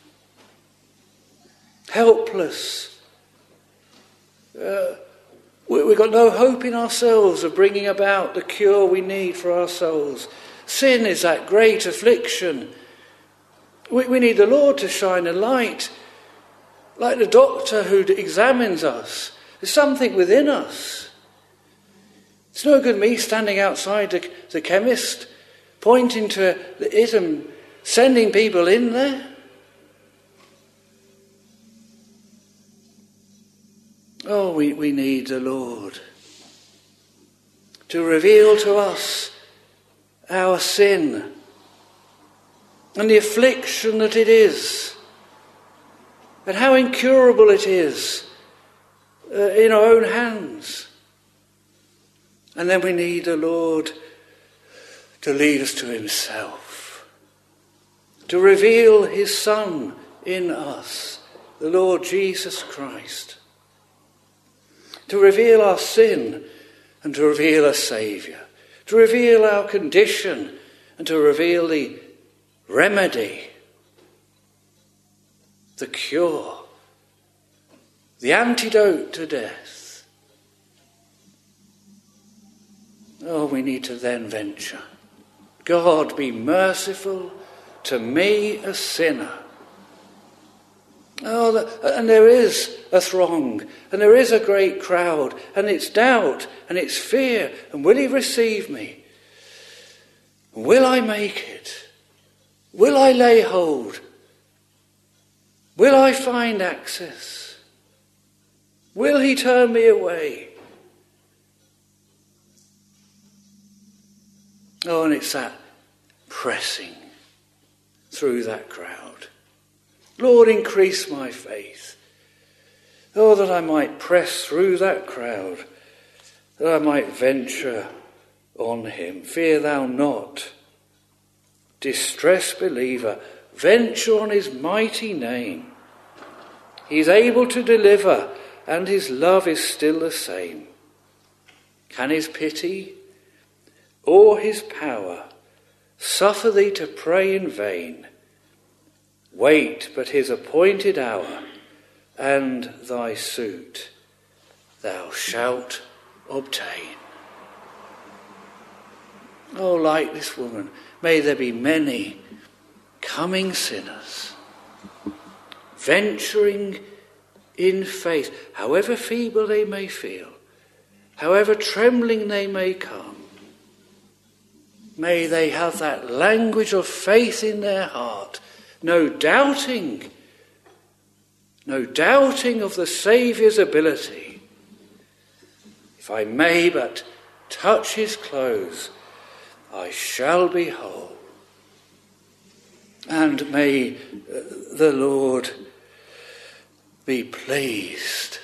helpless. Uh, we, we've got no hope in ourselves of bringing about the cure we need for our souls. Sin is that great affliction. We, we need the Lord to shine a light, like the doctor who examines us. There's something within us. It's no good me standing outside the, the chemist, pointing to it and sending people in there. Oh, we, we need the Lord to reveal to us our sin and the affliction that it is, and how incurable it is uh, in our own hands. And then we need the Lord to lead us to himself, to reveal his Son in us, the Lord Jesus Christ, to reveal our sin and to reveal a Saviour, to reveal our condition and to reveal the remedy, the cure, the antidote to death. Oh, we need to then venture. God, be merciful to me, a sinner. Oh, and there is a throng, and there is a great crowd, and it's doubt, and it's fear, and will he receive me? Will I make it? Will I lay hold? Will I find access? Will he turn me away? Oh, and it's that pressing through that crowd. Lord, increase my faith. Oh, that I might press through that crowd, that I might venture on him. Fear thou not, distressed believer, venture on his mighty name. He is able to deliver, and his love is still the same. Can his pity or his power suffer thee to pray in vain? Wait but his appointed hour, and thy suit thou shalt obtain. Oh, like this woman, may there be many coming sinners, venturing in faith, however feeble they may feel, however trembling they may come. May they have that language of faith in their heart, no doubting, no doubting of the Saviour's ability. If I may but touch his clothes, I shall be whole. And may the Lord be pleased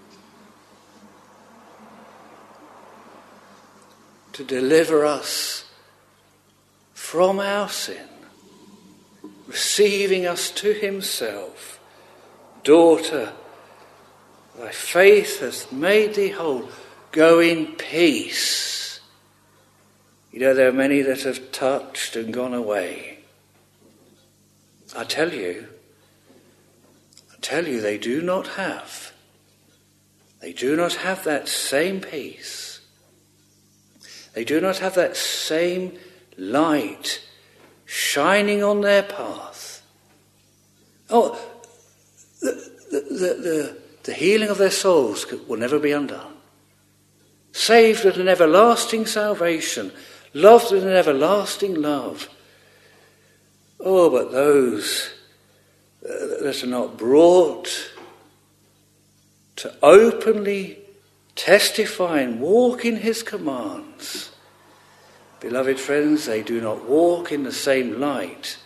to deliver us from our sin, receiving us to himself. Daughter, thy faith hath made thee whole. Go in peace. You know, there are many that have touched and gone away. I tell you, I tell you, they do not have. They do not have that same peace. They do not have that same light shining on their path. Oh, the, the, the, the, the healing of their souls will never be undone. Saved with an everlasting salvation, loved with an everlasting love. Oh, but those that are not brought to openly testify and walk in his commands, beloved friends, they do not walk in the same light.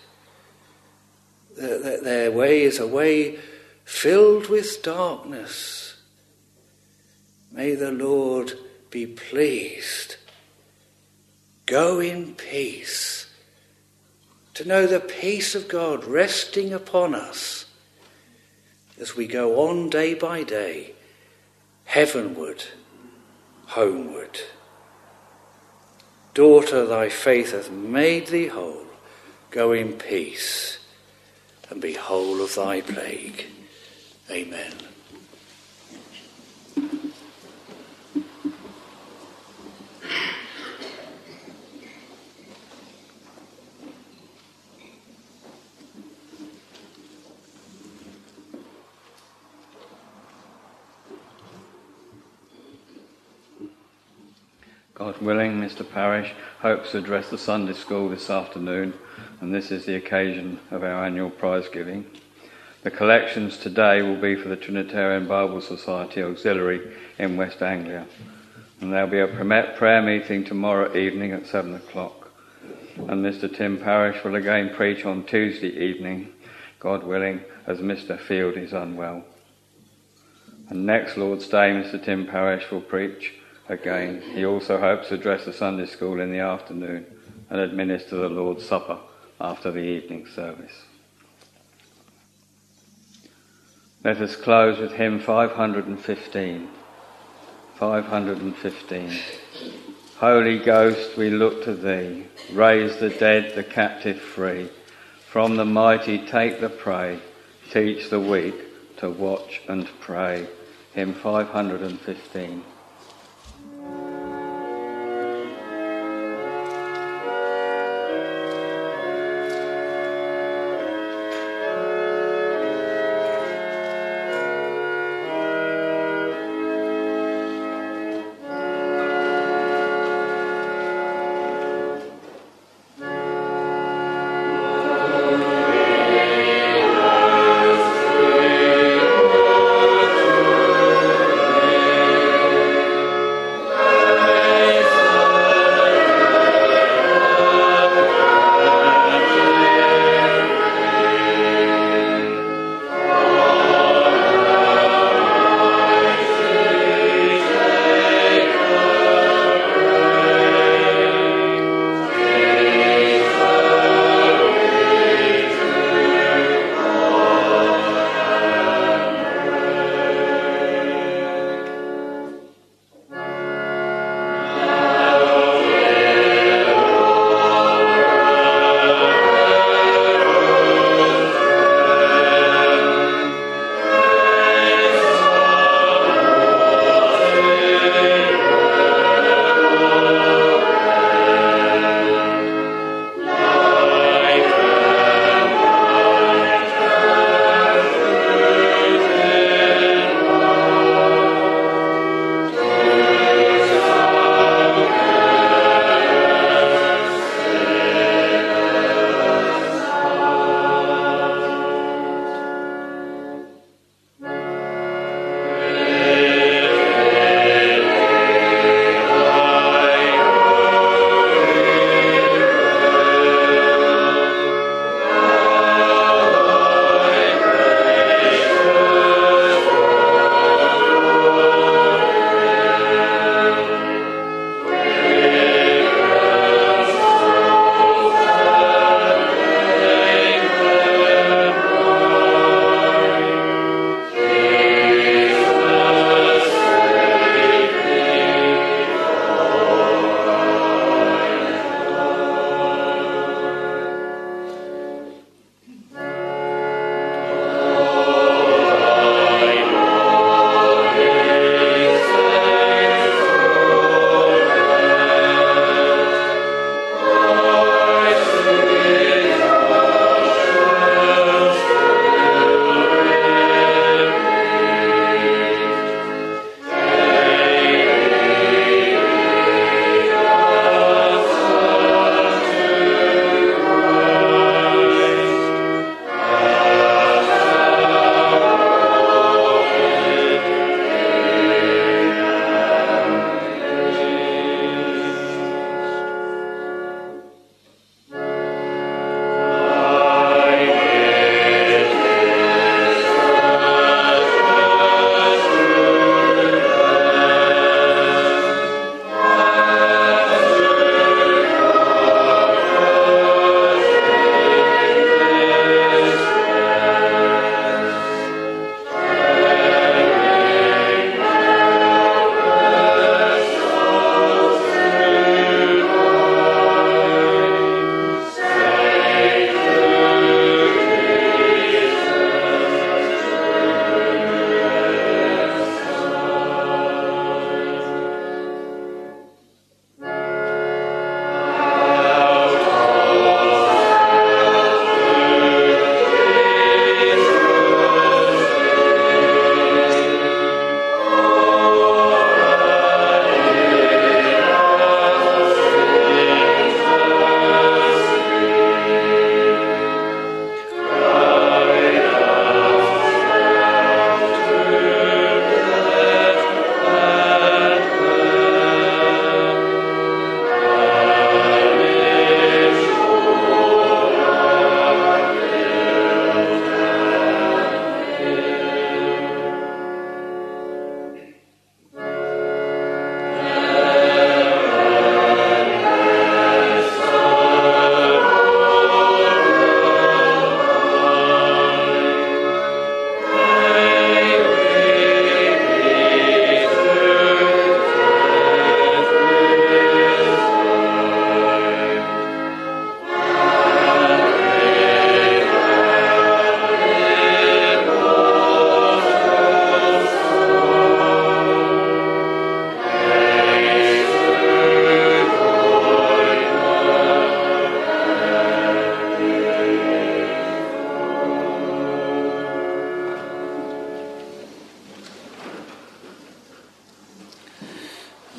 Their way is a way filled with darkness. May the Lord be pleased. Go in peace, to know the peace of God resting upon us as we go on day by day, heavenward, homeward. Daughter, thy faith hath made thee whole. Go in peace and be whole of thy plague. Amen. God willing, Mister Parish hopes to address the Sunday school this afternoon, and this is the occasion of our annual prize giving. The collections today will be for the Trinitarian Bible Society Auxiliary in West Anglia, and there will be a prayer meeting tomorrow evening at seven o'clock. And Mister Tim Parish will again preach on Tuesday evening, God willing, as Mister Field is unwell. And next Lord's Day, Mister Tim Parish will preach again. He also hopes to address the Sunday school in the afternoon and administer the Lord's Supper after the evening service. Let us close with hymn five hundred fifteen. five hundred fifteen. Holy Ghost, we look to thee. Raise the dead, the captive free. From the mighty take the prey. Teach the weak to watch and pray. Hymn five hundred fifteen.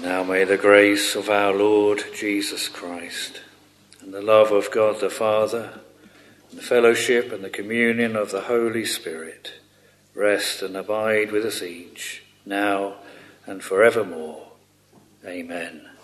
Now may the grace of our Lord Jesus Christ and the love of God the Father and the fellowship and the communion of the Holy Spirit rest and abide with us each, now and forevermore. Amen.